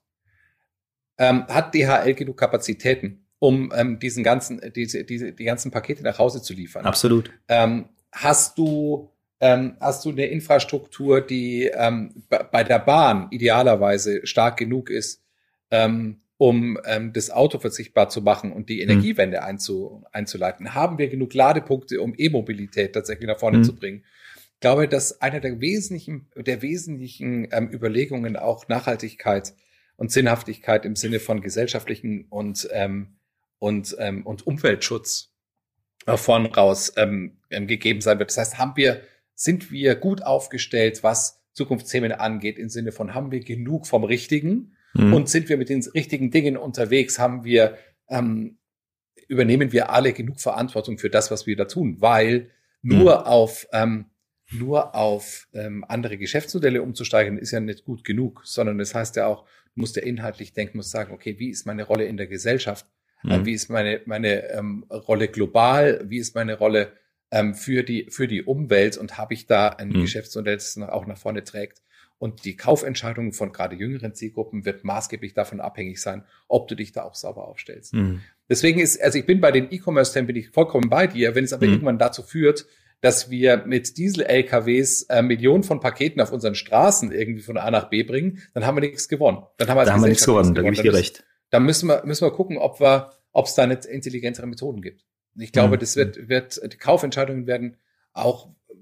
Ähm, hat D H L genug Kapazitäten, um ähm, diesen ganzen, diese, diese, die ganzen Pakete nach Hause zu liefern? Absolut. Ähm, hast du, ähm, hast du eine Infrastruktur, die ähm, b- bei der Bahn idealerweise stark genug ist, ähm, um ähm, das Auto verzichtbar zu machen und die Energiewende mhm. einzu, einzuleiten? Haben wir genug Ladepunkte, um E-Mobilität tatsächlich nach vorne mhm. zu bringen? Ich glaube, dass einer der wesentlichen, der wesentlichen ähm, Überlegungen auch Nachhaltigkeit und Sinnhaftigkeit im Sinne von gesellschaftlichen und ähm, und ähm, und Umweltschutz äh, vorn raus ähm, ähm, gegeben sein wird. Das heißt, haben wir, sind wir gut aufgestellt, was Zukunftsthemen angeht, im Sinne von, haben wir genug vom Richtigen mhm. und sind wir mit den richtigen Dingen unterwegs? Haben wir ähm, übernehmen wir alle genug Verantwortung für das, was wir da tun? Weil nur mhm. auf ähm, nur auf ähm, andere Geschäftsmodelle umzusteigen, ist ja nicht gut genug, sondern das heißt ja auch, du musst ja inhaltlich denken, musst sagen, okay, wie ist meine Rolle in der Gesellschaft? Mhm. Äh, wie ist meine meine ähm, Rolle global? Wie ist meine Rolle ähm, für die für die Umwelt? Und habe ich da ein mhm. Geschäftsmodell, das auch nach vorne trägt? Und die Kaufentscheidung von gerade jüngeren Zielgruppen wird maßgeblich davon abhängig sein, ob du dich da auch sauber aufstellst. Mhm. Deswegen ist, also ich bin bei den E-Commerce-Themen bin ich vollkommen bei dir. Wenn es aber mhm. irgendwann dazu führt, dass wir mit Diesel-L K Ws äh, Millionen von Paketen auf unseren Straßen irgendwie von A nach B bringen, dann haben wir nichts gewonnen. Dann haben wir, da haben wir nichts gewonnen, da gebe ich dir recht. Dann müssen wir, müssen wir gucken, ob wir, ob es da nicht intelligentere Methoden gibt. Ich glaube, mhm. das wird, wird, die Kaufentscheidungen werden auch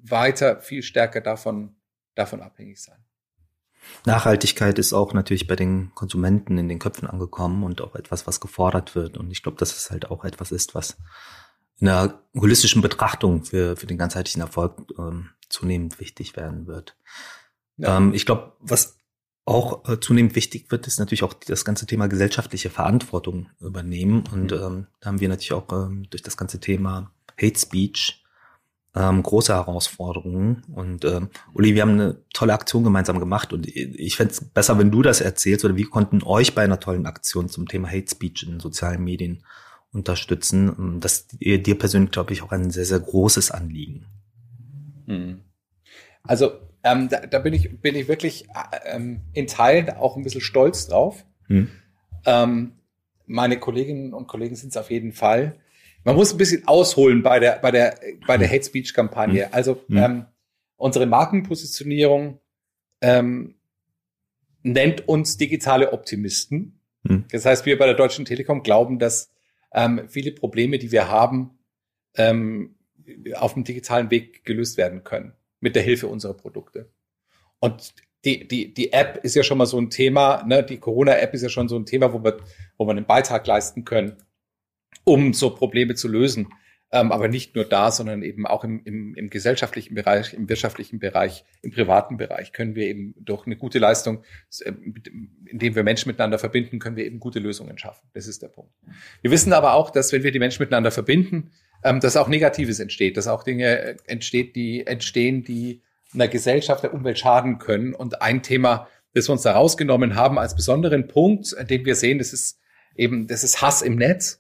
weiter viel stärker davon, davon abhängig sein. Nachhaltigkeit ist auch natürlich bei den Konsumenten in den Köpfen angekommen und auch etwas, was gefordert wird. Und ich glaube, dass es halt auch etwas ist, was in einer holistischen Betrachtung für, für den ganzheitlichen Erfolg ähm, zunehmend wichtig werden wird. Ja. Ähm, ich glaube, was auch äh, zunehmend wichtig wird, ist natürlich auch das ganze Thema gesellschaftliche Verantwortung übernehmen. Und mhm. ähm, da haben wir natürlich auch ähm, durch das ganze Thema Hate Speech ähm, große Herausforderungen. Und ähm, Uli, wir haben eine tolle Aktion gemeinsam gemacht. Und ich fände es besser, wenn du das erzählst. Oder wir konnten euch bei einer tollen Aktion zum Thema Hate Speech in den sozialen Medien unterstützen. Das ist dir persönlich, glaube ich, auch ein sehr, sehr großes Anliegen. Also ähm, da, da bin ich bin ich wirklich ähm, in Teilen auch ein bisschen stolz drauf. Hm. Ähm, meine Kolleginnen und Kollegen sind es auf jeden Fall. Man muss ein bisschen ausholen bei der bei der bei der Hate Speech Kampagne. Hm. Also hm. Ähm, unsere Markenpositionierung ähm, nennt uns digitale Optimisten. Hm. Das heißt, wir bei der Deutschen Telekom glauben, dass ähm, viele Probleme, die wir haben, ähm, auf dem digitalen Weg gelöst werden können mit der Hilfe unserer Produkte. Und die die die App ist ja schon mal so ein Thema, ne? Die Corona-App ist ja schon so ein Thema, wo wir wo wir einen Beitrag leisten können, um so Probleme zu lösen. Ähm, aber nicht nur da, sondern eben auch im, im, im gesellschaftlichen Bereich, im wirtschaftlichen Bereich, im privaten Bereich können wir eben durch eine gute Leistung, indem wir Menschen miteinander verbinden, können wir eben gute Lösungen schaffen. Das ist der Punkt. Wir wissen aber auch, dass wenn wir die Menschen miteinander verbinden, ähm, dass auch Negatives entsteht, dass auch Dinge entsteht, die entstehen, die einer Gesellschaft, der Umwelt schaden können. Und ein Thema, das wir uns da rausgenommen haben als besonderen Punkt, den wir sehen, das ist eben, das ist Hass im Netz.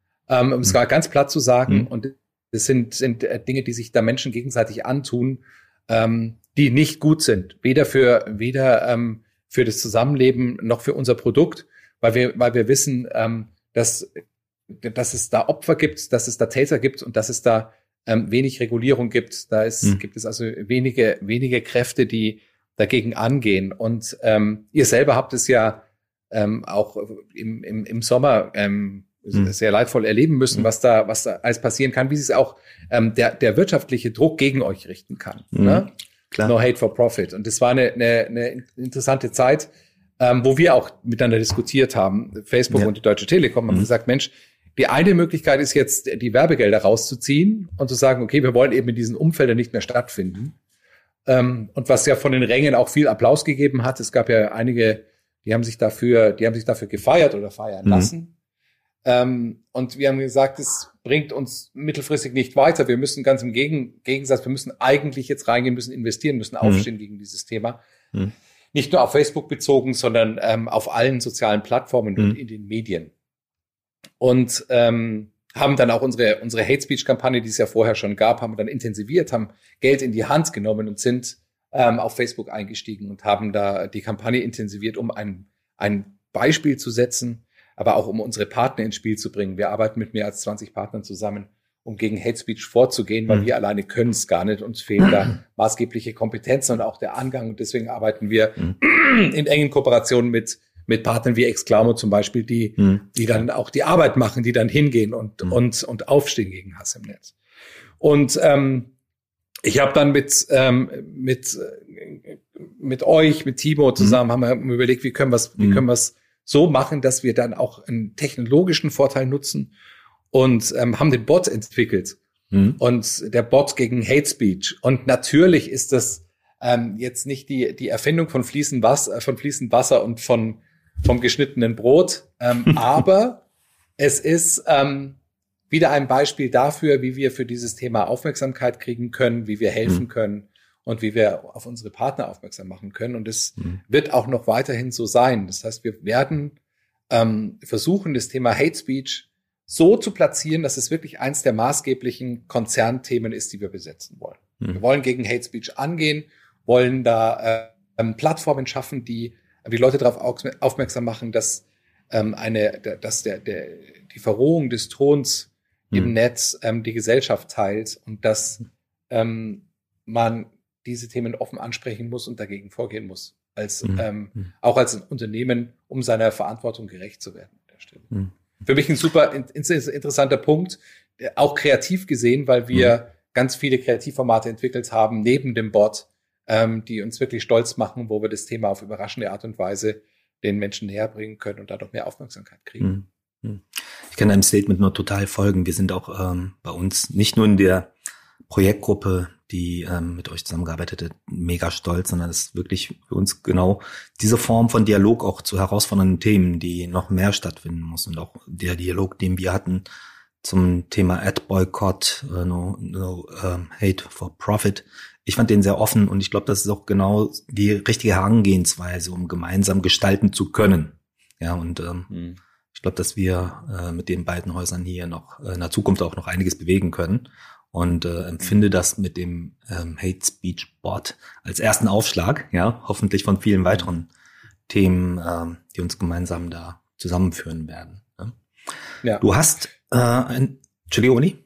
Um es gar ganz platt zu sagen, mhm. und das sind, sind Dinge, die sich da Menschen gegenseitig antun, ähm, die nicht gut sind. Weder für, weder, ähm, für das Zusammenleben noch für unser Produkt, weil wir, weil wir wissen, ähm, dass, dass es da Opfer gibt, dass es da Täter gibt und dass es da ähm, wenig Regulierung gibt. Da ist, mhm. gibt es also wenige, wenige Kräfte, die dagegen angehen. Und ähm, ihr selber habt es ja ähm, auch im, im, im Sommer, ähm, sehr leidvoll erleben müssen, was da, was da alles passieren kann, wie sich auch ähm, der, der wirtschaftliche Druck gegen euch richten kann. Mhm. Ne? Klar. No hate for profit. Und das war eine, eine, eine interessante Zeit, ähm, wo wir auch miteinander diskutiert haben. Facebook ja. und die Deutsche Telekom haben mhm. gesagt, Mensch, die eine Möglichkeit ist jetzt, die Werbegelder rauszuziehen und zu sagen, okay, wir wollen eben in diesen Umfeldern nicht mehr stattfinden. Ähm, und was ja von den Rängen auch viel Applaus gegeben hat. Es gab ja einige, die haben sich dafür, die haben sich dafür gefeiert oder feiern mhm. lassen. Ähm, und wir haben gesagt, es bringt uns mittelfristig nicht weiter. Wir müssen ganz im Gegen- Gegensatz, wir müssen eigentlich jetzt reingehen, müssen investieren, müssen aufstehen mhm. gegen dieses Thema. Mhm. Nicht nur auf Facebook bezogen, sondern ähm, auf allen sozialen Plattformen mhm. und in den Medien. Und ähm, haben dann auch unsere unsere Hate Speech Kampagne, die es ja vorher schon gab, haben wir dann intensiviert, haben Geld in die Hand genommen und sind ähm, auf Facebook eingestiegen und haben da die Kampagne intensiviert, um ein ein Beispiel zu setzen, aber auch um unsere Partner ins Spiel zu bringen. Wir arbeiten mit mehr als zwanzig Partnern zusammen, um gegen Hate Speech vorzugehen, weil mhm. wir alleine können es gar nicht. Uns fehlen da maßgebliche Kompetenzen und auch der Angang. Und deswegen arbeiten wir mhm. in engen Kooperationen mit mit Partnern wie Exclamo zum Beispiel, die mhm. die dann auch die Arbeit machen, die dann hingehen und mhm. und und aufstehen gegen Hass im Netz. Und ähm, ich habe dann mit ähm, mit mit euch, mit Timo zusammen, mhm. haben wir überlegt, wie können wir es, wie können wir es so machen, dass wir dann auch einen technologischen Vorteil nutzen und ähm, haben den Bot entwickelt. Mhm. Und der Bot gegen Hate Speech. Und natürlich ist das ähm, jetzt nicht die die Erfindung von fließend Wasser, von fließend Wasser und von vom geschnittenen Brot, ähm, aber es ist ähm, wieder ein Beispiel dafür, wie wir für dieses Thema Aufmerksamkeit kriegen können, wie wir helfen mhm. können und wie wir auf unsere Partner aufmerksam machen können. Und es mhm. wird auch noch weiterhin so sein. Das heißt, wir werden ähm, versuchen, das Thema Hate Speech so zu platzieren, dass es wirklich eins der maßgeblichen Konzernthemen ist, die wir besetzen wollen. Mhm. Wir wollen gegen Hate Speech angehen, wollen da äh, Plattformen schaffen, die die Leute darauf aufmerksam machen, dass ähm, eine, dass der, der die Verrohung des Tons mhm. im Netz ähm, die Gesellschaft teilt und dass ähm, man diese Themen offen ansprechen muss und dagegen vorgehen muss, als mhm. ähm, auch als ein Unternehmen, um seiner Verantwortung gerecht zu werden an der Stelle. Mhm. Für mich ein super in, interessanter Punkt, auch kreativ gesehen, weil wir mhm. ganz viele Kreativformate entwickelt haben, neben dem Bot, ähm, die uns wirklich stolz machen, wo wir das Thema auf überraschende Art und Weise den Menschen näher bringen können und dadurch mehr Aufmerksamkeit kriegen. Mhm. Ich kann deinem Statement nur total folgen. Wir sind auch ähm, bei uns nicht nur in der Projektgruppe, die ähm, mit euch zusammengearbeitet hat, mega stolz, sondern es ist wirklich für uns genau diese Form von Dialog auch zu herausfordernden Themen, die noch mehr stattfinden muss. Und auch der Dialog, den wir hatten zum Thema Ad-Boycott, uh, no, no um, Hate for Profit. Ich fand den sehr offen und ich glaube, das ist auch genau die richtige Herangehensweise, um gemeinsam gestalten zu können. Ja, und ähm, hm. ich glaube, dass wir äh, mit den beiden Häusern hier noch äh, in der Zukunft auch noch einiges bewegen können. Und äh, empfinde das mit dem ähm, Hate Speech Bot als ersten Aufschlag, ja, hoffentlich von vielen weiteren Themen, ähm, die uns gemeinsam da zusammenführen werden. Ja. Ja. Du hast äh, ein, Entschuldigung, Uni?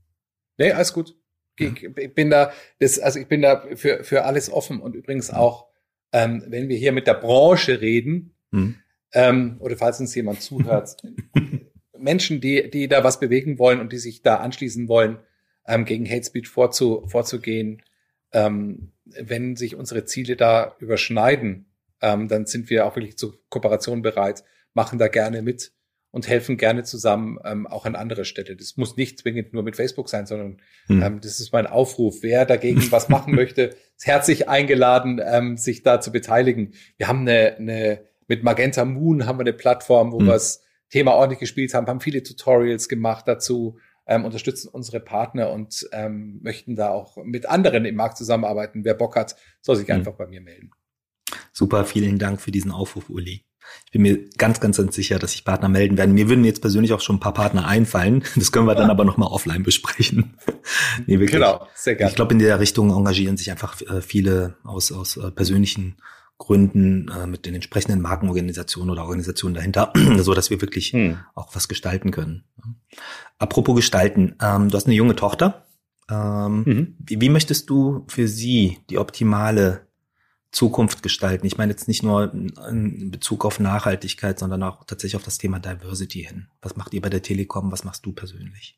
Nee, alles gut. Ich, ich bin da, das, also ich bin da für für alles offen und übrigens auch, ähm, wenn wir hier mit der Branche reden, mhm. ähm, oder falls uns jemand zuhört, Menschen, die die da was bewegen wollen und die sich da anschließen wollen, Ähm, gegen Hate Speech vorzu, vorzugehen. Ähm, wenn sich unsere Ziele da überschneiden, ähm, dann sind wir auch wirklich zur Kooperation bereit, machen da gerne mit und helfen gerne zusammen, ähm, auch an anderer Stelle. Das muss nicht zwingend nur mit Facebook sein, sondern hm. ähm, das ist mein Aufruf. Wer dagegen was machen möchte, ist herzlich eingeladen, ähm, sich da zu beteiligen. Wir haben eine, eine mit Magenta Moon haben wir eine Plattform, wo hm. wir das Thema ordentlich gespielt haben, haben viele Tutorials gemacht dazu, Ähm, unterstützen unsere Partner und ähm, möchten da auch mit anderen im Markt zusammenarbeiten. Wer Bock hat, soll sich mhm. einfach bei mir melden. Super, vielen Dank für diesen Aufruf, Uli. Ich bin mir ganz, ganz, ganz sicher, dass sich Partner melden werden. Mir würden jetzt persönlich auch schon ein paar Partner einfallen. Das können wir dann aber nochmal offline besprechen. Nee, wirklich. Genau, sehr gerne. Ich glaube, in der Richtung engagieren sich einfach äh, viele aus, aus äh, persönlichen Gründen äh, mit den entsprechenden Markenorganisationen oder Organisationen dahinter, so dass wir wirklich hm. auch was gestalten können. Apropos gestalten, ähm, du hast eine junge Tochter. Ähm, mhm. wie, wie möchtest du für sie die optimale Zukunft gestalten? Ich meine jetzt nicht nur in Bezug auf Nachhaltigkeit, sondern auch tatsächlich auf das Thema Diversity hin. Was macht ihr bei der Telekom? Was machst du persönlich?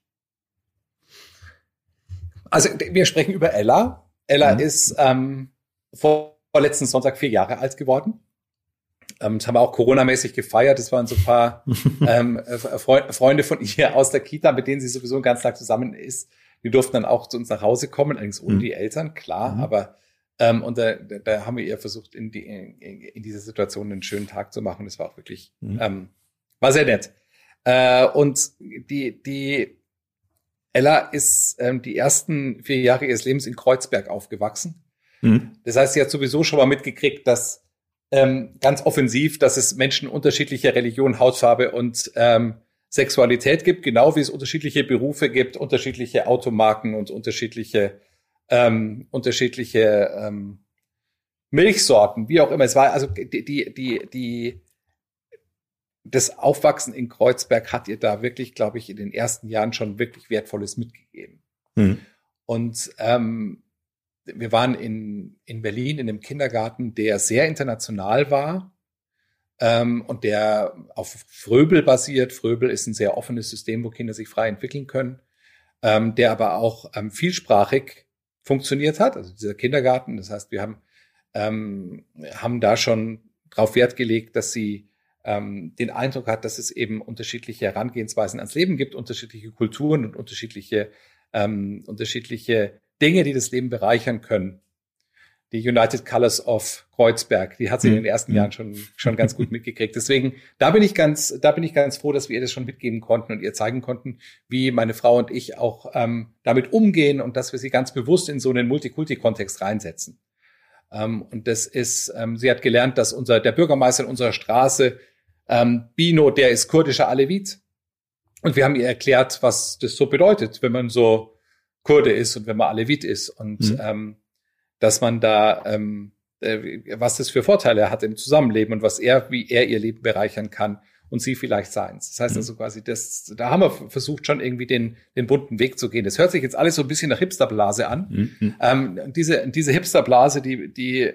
Also wir sprechen über Ella. Ella mhm. ist ähm, vor war letzten Sonntag vier Jahre alt geworden. Ähm, das haben wir auch Corona-mäßig gefeiert. Das waren so ein paar ähm, Fre- Freunde von ihr aus der Kita, mit denen sie sowieso den ganzen Tag zusammen ist. Die durften dann auch zu uns nach Hause kommen, allerdings ohne mhm. die Eltern, klar. Mhm. Aber ähm, und da, da haben wir ihr versucht, in, die, in, in dieser Situation einen schönen Tag zu machen. Das war auch wirklich, mhm. ähm, war sehr nett. Äh, und die, die Ella ist ähm, die ersten vier Jahre ihres Lebens in Kreuzberg aufgewachsen. Das heißt, sie hat sowieso schon mal mitgekriegt, dass ähm, ganz offensiv, dass es Menschen unterschiedlicher Religion, Hautfarbe und ähm, Sexualität gibt, genau wie es unterschiedliche Berufe gibt, unterschiedliche Automarken und unterschiedliche ähm, unterschiedliche ähm, Milchsorten, wie auch immer. Es war also die die die die das Aufwachsen in Kreuzberg hat ihr da wirklich, glaube ich, in den ersten Jahren schon wirklich Wertvolles mitgegeben. Mhm. Und ähm, wir waren in, in Berlin in einem Kindergarten, der sehr international war ähm, und der auf Fröbel basiert. Fröbel ist ein sehr offenes System, wo Kinder sich frei entwickeln können, ähm, der aber auch ähm, vielsprachig funktioniert hat. Also dieser Kindergarten, das heißt, wir haben, ähm, haben da schon drauf Wert gelegt, dass sie ähm, den Eindruck hat, dass es eben unterschiedliche Herangehensweisen ans Leben gibt, unterschiedliche Kulturen und unterschiedliche, ähm, unterschiedliche Dinge, die das Leben bereichern können. Die United Colors of Kreuzberg, die hat sie mhm. in den ersten Jahren schon schon ganz gut mitgekriegt. Deswegen, da bin ich ganz, da bin ich ganz froh, dass wir ihr das schon mitgeben konnten und ihr zeigen konnten, wie meine Frau und ich auch ähm, damit umgehen und dass wir sie ganz bewusst in so einen Multikulti-Kontext reinsetzen. Ähm, und das ist, ähm, sie hat gelernt, dass unser der Bürgermeister in unserer Straße, ähm, Bino, der ist kurdischer Alevit. Und wir haben ihr erklärt, was das so bedeutet, wenn man so Kurde ist und wenn man Alevit ist und mhm. ähm, dass man da ähm, äh, was das für Vorteile hat im Zusammenleben und was er, wie er ihr Leben bereichern kann und sie vielleicht seins. Das heißt mhm. also quasi, das, da haben wir versucht schon irgendwie den den bunten Weg zu gehen. Das hört sich jetzt alles so ein bisschen nach Hipsterblase an. Mhm. Ähm, diese diese Hipsterblase, die die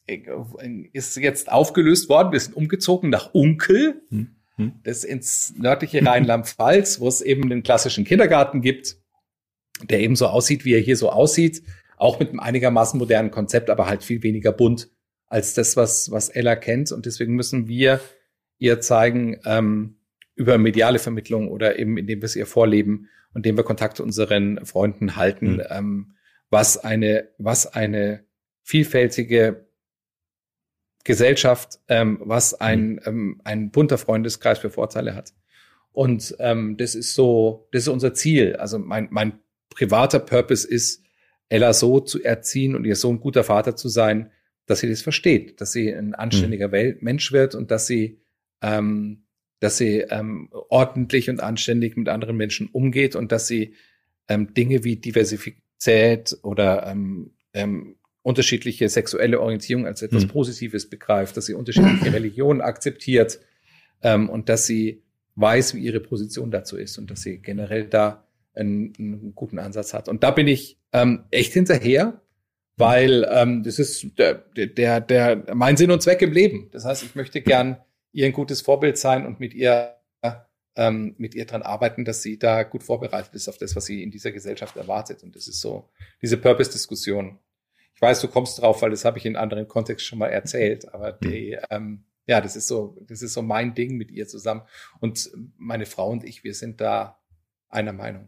ist jetzt aufgelöst worden. Wir sind umgezogen nach Unkel, mhm. das ins nördliche Rheinland-Pfalz, wo es eben den klassischen Kindergarten gibt. der eben so aussieht, wie er hier so aussieht, auch mit einem einigermaßen modernen Konzept, aber halt viel weniger bunt als das, was was Ella kennt. Und deswegen müssen wir ihr zeigen, ähm, über mediale Vermittlung oder eben indem wir es ihr vorleben und indem wir Kontakt zu unseren Freunden halten, mhm. ähm, was eine was eine vielfältige Gesellschaft, ähm, was ein mhm. ähm, ein bunter Freundeskreis für Vorteile hat. Und ähm, das ist so, das ist unser Ziel. Also mein mein privater Purpose ist, Ella so zu erziehen und ihr so ein guter Vater zu sein, dass sie das versteht, dass sie ein anständiger mhm. Welt, Mensch wird und dass sie ähm, dass sie ähm, ordentlich und anständig mit anderen Menschen umgeht und dass sie ähm, Dinge wie Diversität oder ähm, ähm, unterschiedliche sexuelle Orientierung als etwas mhm. Positives begreift, dass sie unterschiedliche Religionen akzeptiert ähm, und dass sie weiß, wie ihre Position dazu ist und dass sie generell da einen, einen guten Ansatz hat. Und da bin ich ähm, echt hinterher, weil ähm, das ist der, der, der mein Sinn und Zweck im Leben. Das heißt, ich möchte gern ihr ein gutes Vorbild sein und mit ihr ähm, mit ihr dran arbeiten, dass sie da gut vorbereitet ist auf das, was sie in dieser Gesellschaft erwartet. Und das ist so diese Purpose-Diskussion. Ich weiß, du kommst drauf, weil das habe ich in anderen Kontext schon mal erzählt. Aber die, ähm, ja, das ist so, das ist so mein Ding mit ihr zusammen. Und meine Frau und ich, wir sind da einer Meinung.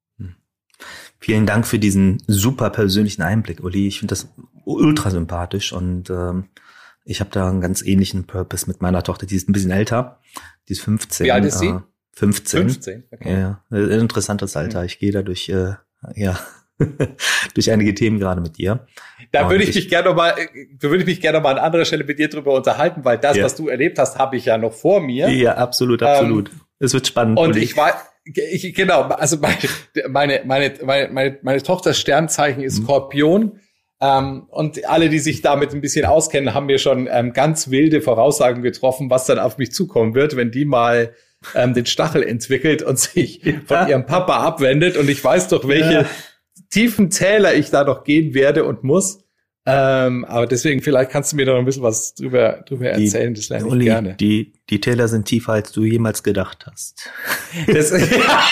Vielen Dank für diesen super persönlichen Einblick, Uli. Ich finde das ultra sympathisch und ähm, ich habe da einen ganz ähnlichen Purpose mit meiner Tochter. Die ist ein bisschen älter. Die ist fünfzehn. Wie alt ist sie? Äh, fünfzehn. fünfzehn, okay. Ja, ein interessantes Alter. Ich gehe da durch, äh, ja, durch einige Themen gerade mit ihr. Da würde ich, ich mich gerne noch mal, da würde ich mich gerne noch mal an anderer Stelle mit dir drüber unterhalten, weil das, ja. was du erlebt hast, habe ich ja noch vor mir. Ja, absolut, absolut. Ähm, es wird spannend. Und ich weiß, ich, genau, also meine, meine, meine, meine, meine Tochters Sternzeichen ist Skorpion. Ähm, und alle, die sich damit ein bisschen auskennen, haben mir schon ähm, ganz wilde Voraussagen getroffen, was dann auf mich zukommen wird, wenn die mal ähm, den Stachel entwickelt und sich ja. von ihrem Papa abwendet. Und ich weiß doch, welche ja. tiefen Täler ich da noch gehen werde und muss. Ähm, aber deswegen, vielleicht kannst du mir da noch ein bisschen was drüber, drüber erzählen. Die, das lerne ich Uli, gerne. Die, die Täler sind tiefer, als du jemals gedacht hast. Das, das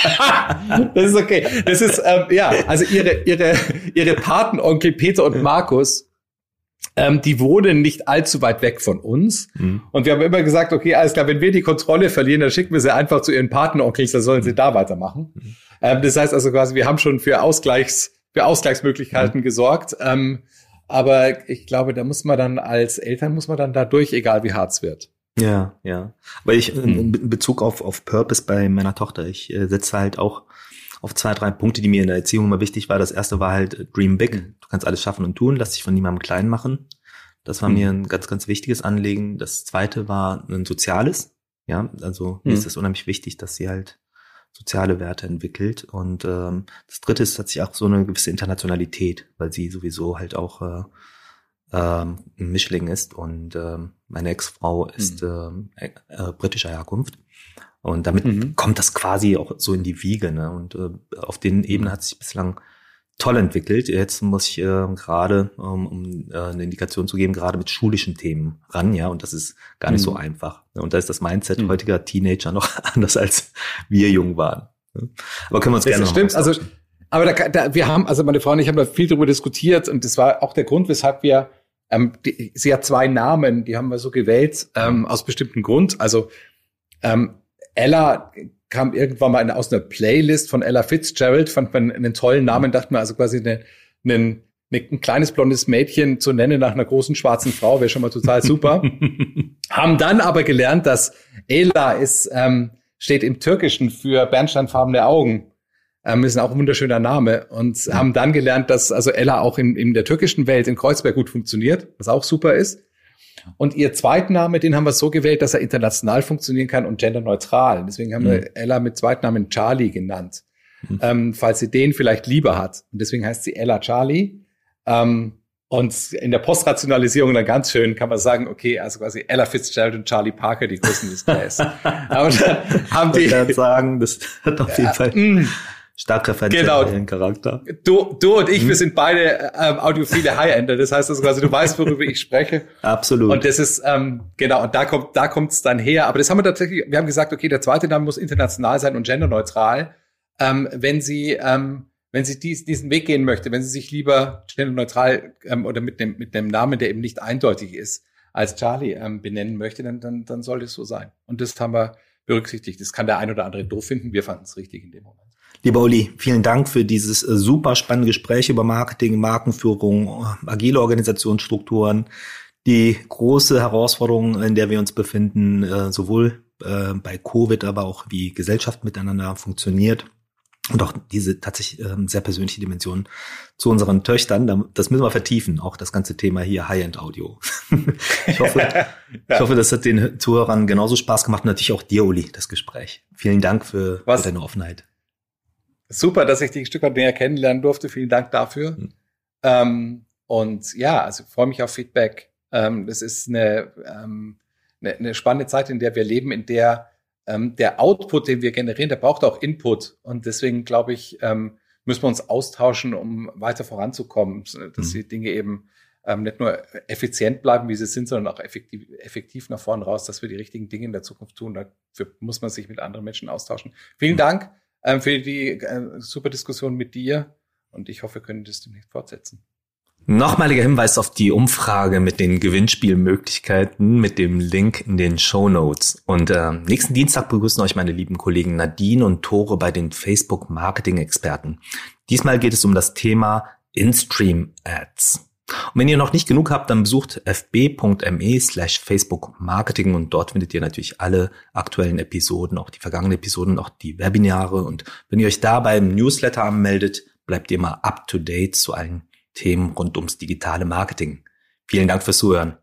ist okay. Das ist, ähm, ja, also ihre, ihre, ihre Patenonkel Peter und Markus, ähm, die wohnen nicht allzu weit weg von uns. Mhm. Und wir haben immer gesagt, okay, alles klar, wenn wir die Kontrolle verlieren, dann schicken wir sie einfach zu ihren Patenonkels, dann sollen sie da weitermachen. Mhm. Ähm, das heißt also quasi, wir haben schon für Ausgleichs, für Ausgleichsmöglichkeiten mhm. gesorgt. Ähm, Aber ich glaube, da muss man dann als Eltern, muss man dann da durch, egal wie hart es wird. Ja, ja. Weil ich in Bezug auf auf Purpose bei meiner Tochter, ich äh, setze halt auch auf zwei, drei Punkte, die mir in der Erziehung immer wichtig war. Das erste war halt Dream Big. Du kannst alles schaffen und tun, lass dich von niemandem klein machen. Das war mhm. mir ein ganz, ganz wichtiges Anliegen. Das zweite war ein soziales. Ja, also mir mhm. ist es unheimlich wichtig, dass sie halt soziale Werte entwickelt. Und ähm, das dritte ist tatsächlich auch so eine gewisse Internationalität, weil sie sowieso halt auch äh, ähm, ein Mischling ist und ähm, meine Ex-Frau ist mhm. äh, äh, britischer Herkunft. Und damit mhm. kommt das quasi auch so in die Wiege. Ne? Und äh, auf den Ebenen hat sich bislang toll entwickelt. Jetzt muss ich äh, gerade, um, um äh, eine Indikation zu geben, gerade mit schulischen Themen ran, ja, und das ist gar nicht mhm. so einfach. Und da ist das Mindset mhm. heutiger Teenager noch anders, als wir jung waren. Aber können wir uns das gerne stimmt. Also, aber da, da, wir haben, also meine Frau und ich haben da viel darüber diskutiert und das war auch der Grund, weshalb wir, ähm, die, sie hat zwei Namen, die haben wir so gewählt ähm, aus bestimmten Grund. Also ähm, Ella kam irgendwann mal aus einer Playlist von Ella Fitzgerald, fand man einen tollen Namen, dachte man also quasi eine, eine, ein kleines blondes Mädchen zu nennen nach einer großen schwarzen Frau, wäre schon mal total super. Haben dann aber gelernt, dass Ela ist, ähm, steht im Türkischen für bernsteinfarbene Augen. Ähm, ist auch ein wunderschöner Name. Und mhm. haben dann gelernt, dass also Ella auch in, in der türkischen Welt in Kreuzberg gut funktioniert, was auch super ist. Und ihr Zweitname, den haben wir so gewählt, dass er international funktionieren kann und genderneutral. Deswegen haben mhm. wir Ella mit Zweitnamen Charlie genannt, mhm. ähm, falls sie den vielleicht lieber hat. Und deswegen heißt sie Ella Charlie. Ähm, und in der Postrationalisierung dann ganz schön kann man sagen, okay, also quasi Ella Fitzgerald und Charlie Parker, die Größen des Jazz. Aber dann haben die... Ich kann sagen, das hat auf jeden Fall... Mh. Stark referenziert genau. ihren Charakter. Du, du und ich, hm. wir sind beide ähm, audiophile High-Ender. Das heißt also quasi, du weißt, worüber ich spreche. Absolut. Und das ist, ähm, genau, und da kommt, da kommt's dann her. Aber das haben wir tatsächlich, wir haben gesagt, okay, der zweite Name muss international sein und genderneutral. Ähm, wenn sie, ähm, wenn sie dies, diesen Weg gehen möchte, wenn sie sich lieber genderneutral ähm, oder mit dem mit dem Namen, der eben nicht eindeutig ist, als Charlie ähm, benennen möchte, dann, dann, dann soll es so sein. Und das haben wir berücksichtigt. Das kann der ein oder andere doof finden. Wir fanden es richtig in dem Moment. Lieber Uli, vielen Dank für dieses äh, super spannende Gespräch über Marketing, Markenführung, agile Organisationsstrukturen, die große Herausforderung, in der wir uns befinden, äh, sowohl äh, bei Covid, aber auch wie Gesellschaft miteinander funktioniert. Und auch diese tatsächlich ähm, sehr persönliche Dimension zu unseren Töchtern. Das müssen wir vertiefen, auch das ganze Thema hier High-End-Audio. ich hoffe, ja. ich hoffe, das hat den Zuhörern genauso Spaß gemacht und natürlich auch dir, Uli, das Gespräch. Vielen Dank für, für deine Offenheit. Super, dass ich dich ein Stück weit näher kennenlernen durfte. Vielen Dank dafür. Hm. Ähm, und ja, also ich freue mich auf Feedback. Ähm, das ist eine, ähm, eine, eine spannende Zeit, in der wir leben, in der Ähm, der Output, den wir generieren, der braucht auch Input. Und deswegen, glaube ich, ähm, müssen wir uns austauschen, um weiter voranzukommen, dass mhm. die Dinge eben ähm, nicht nur effizient bleiben, wie sie sind, sondern auch effektiv, effektiv nach vorne raus, dass wir die richtigen Dinge in der Zukunft tun. Dafür muss man sich mit anderen Menschen austauschen. Vielen mhm. Dank ähm, für die äh, super Diskussion mit dir. Und ich hoffe, wir können das demnächst fortsetzen. Nochmaliger Hinweis auf die Umfrage mit den Gewinnspielmöglichkeiten mit dem Link in den Shownotes. Und äh, nächsten Dienstag begrüßen euch meine lieben Kollegen Nadine und Tore bei den Facebook-Marketing-Experten. Diesmal geht es um das Thema In-Stream-Ads. Und wenn ihr noch nicht genug habt, dann besucht fb.me slash Facebook Marketing und dort findet ihr natürlich alle aktuellen Episoden, auch die vergangenen Episoden, auch die Webinare. Und wenn ihr euch da beim Newsletter anmeldet, bleibt ihr immer up to date zu allen Themen rund ums digitale Marketing. Vielen Dank fürs Zuhören.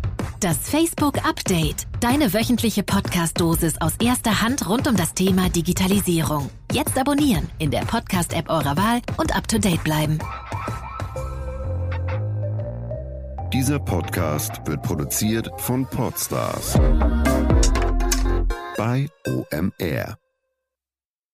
Das Facebook Update. Deine wöchentliche Podcast-Dosis aus erster Hand rund um das Thema Digitalisierung. Jetzt abonnieren in der Podcast-App eurer Wahl und up to date bleiben. Dieser Podcast wird produziert von Podstars bei O M R.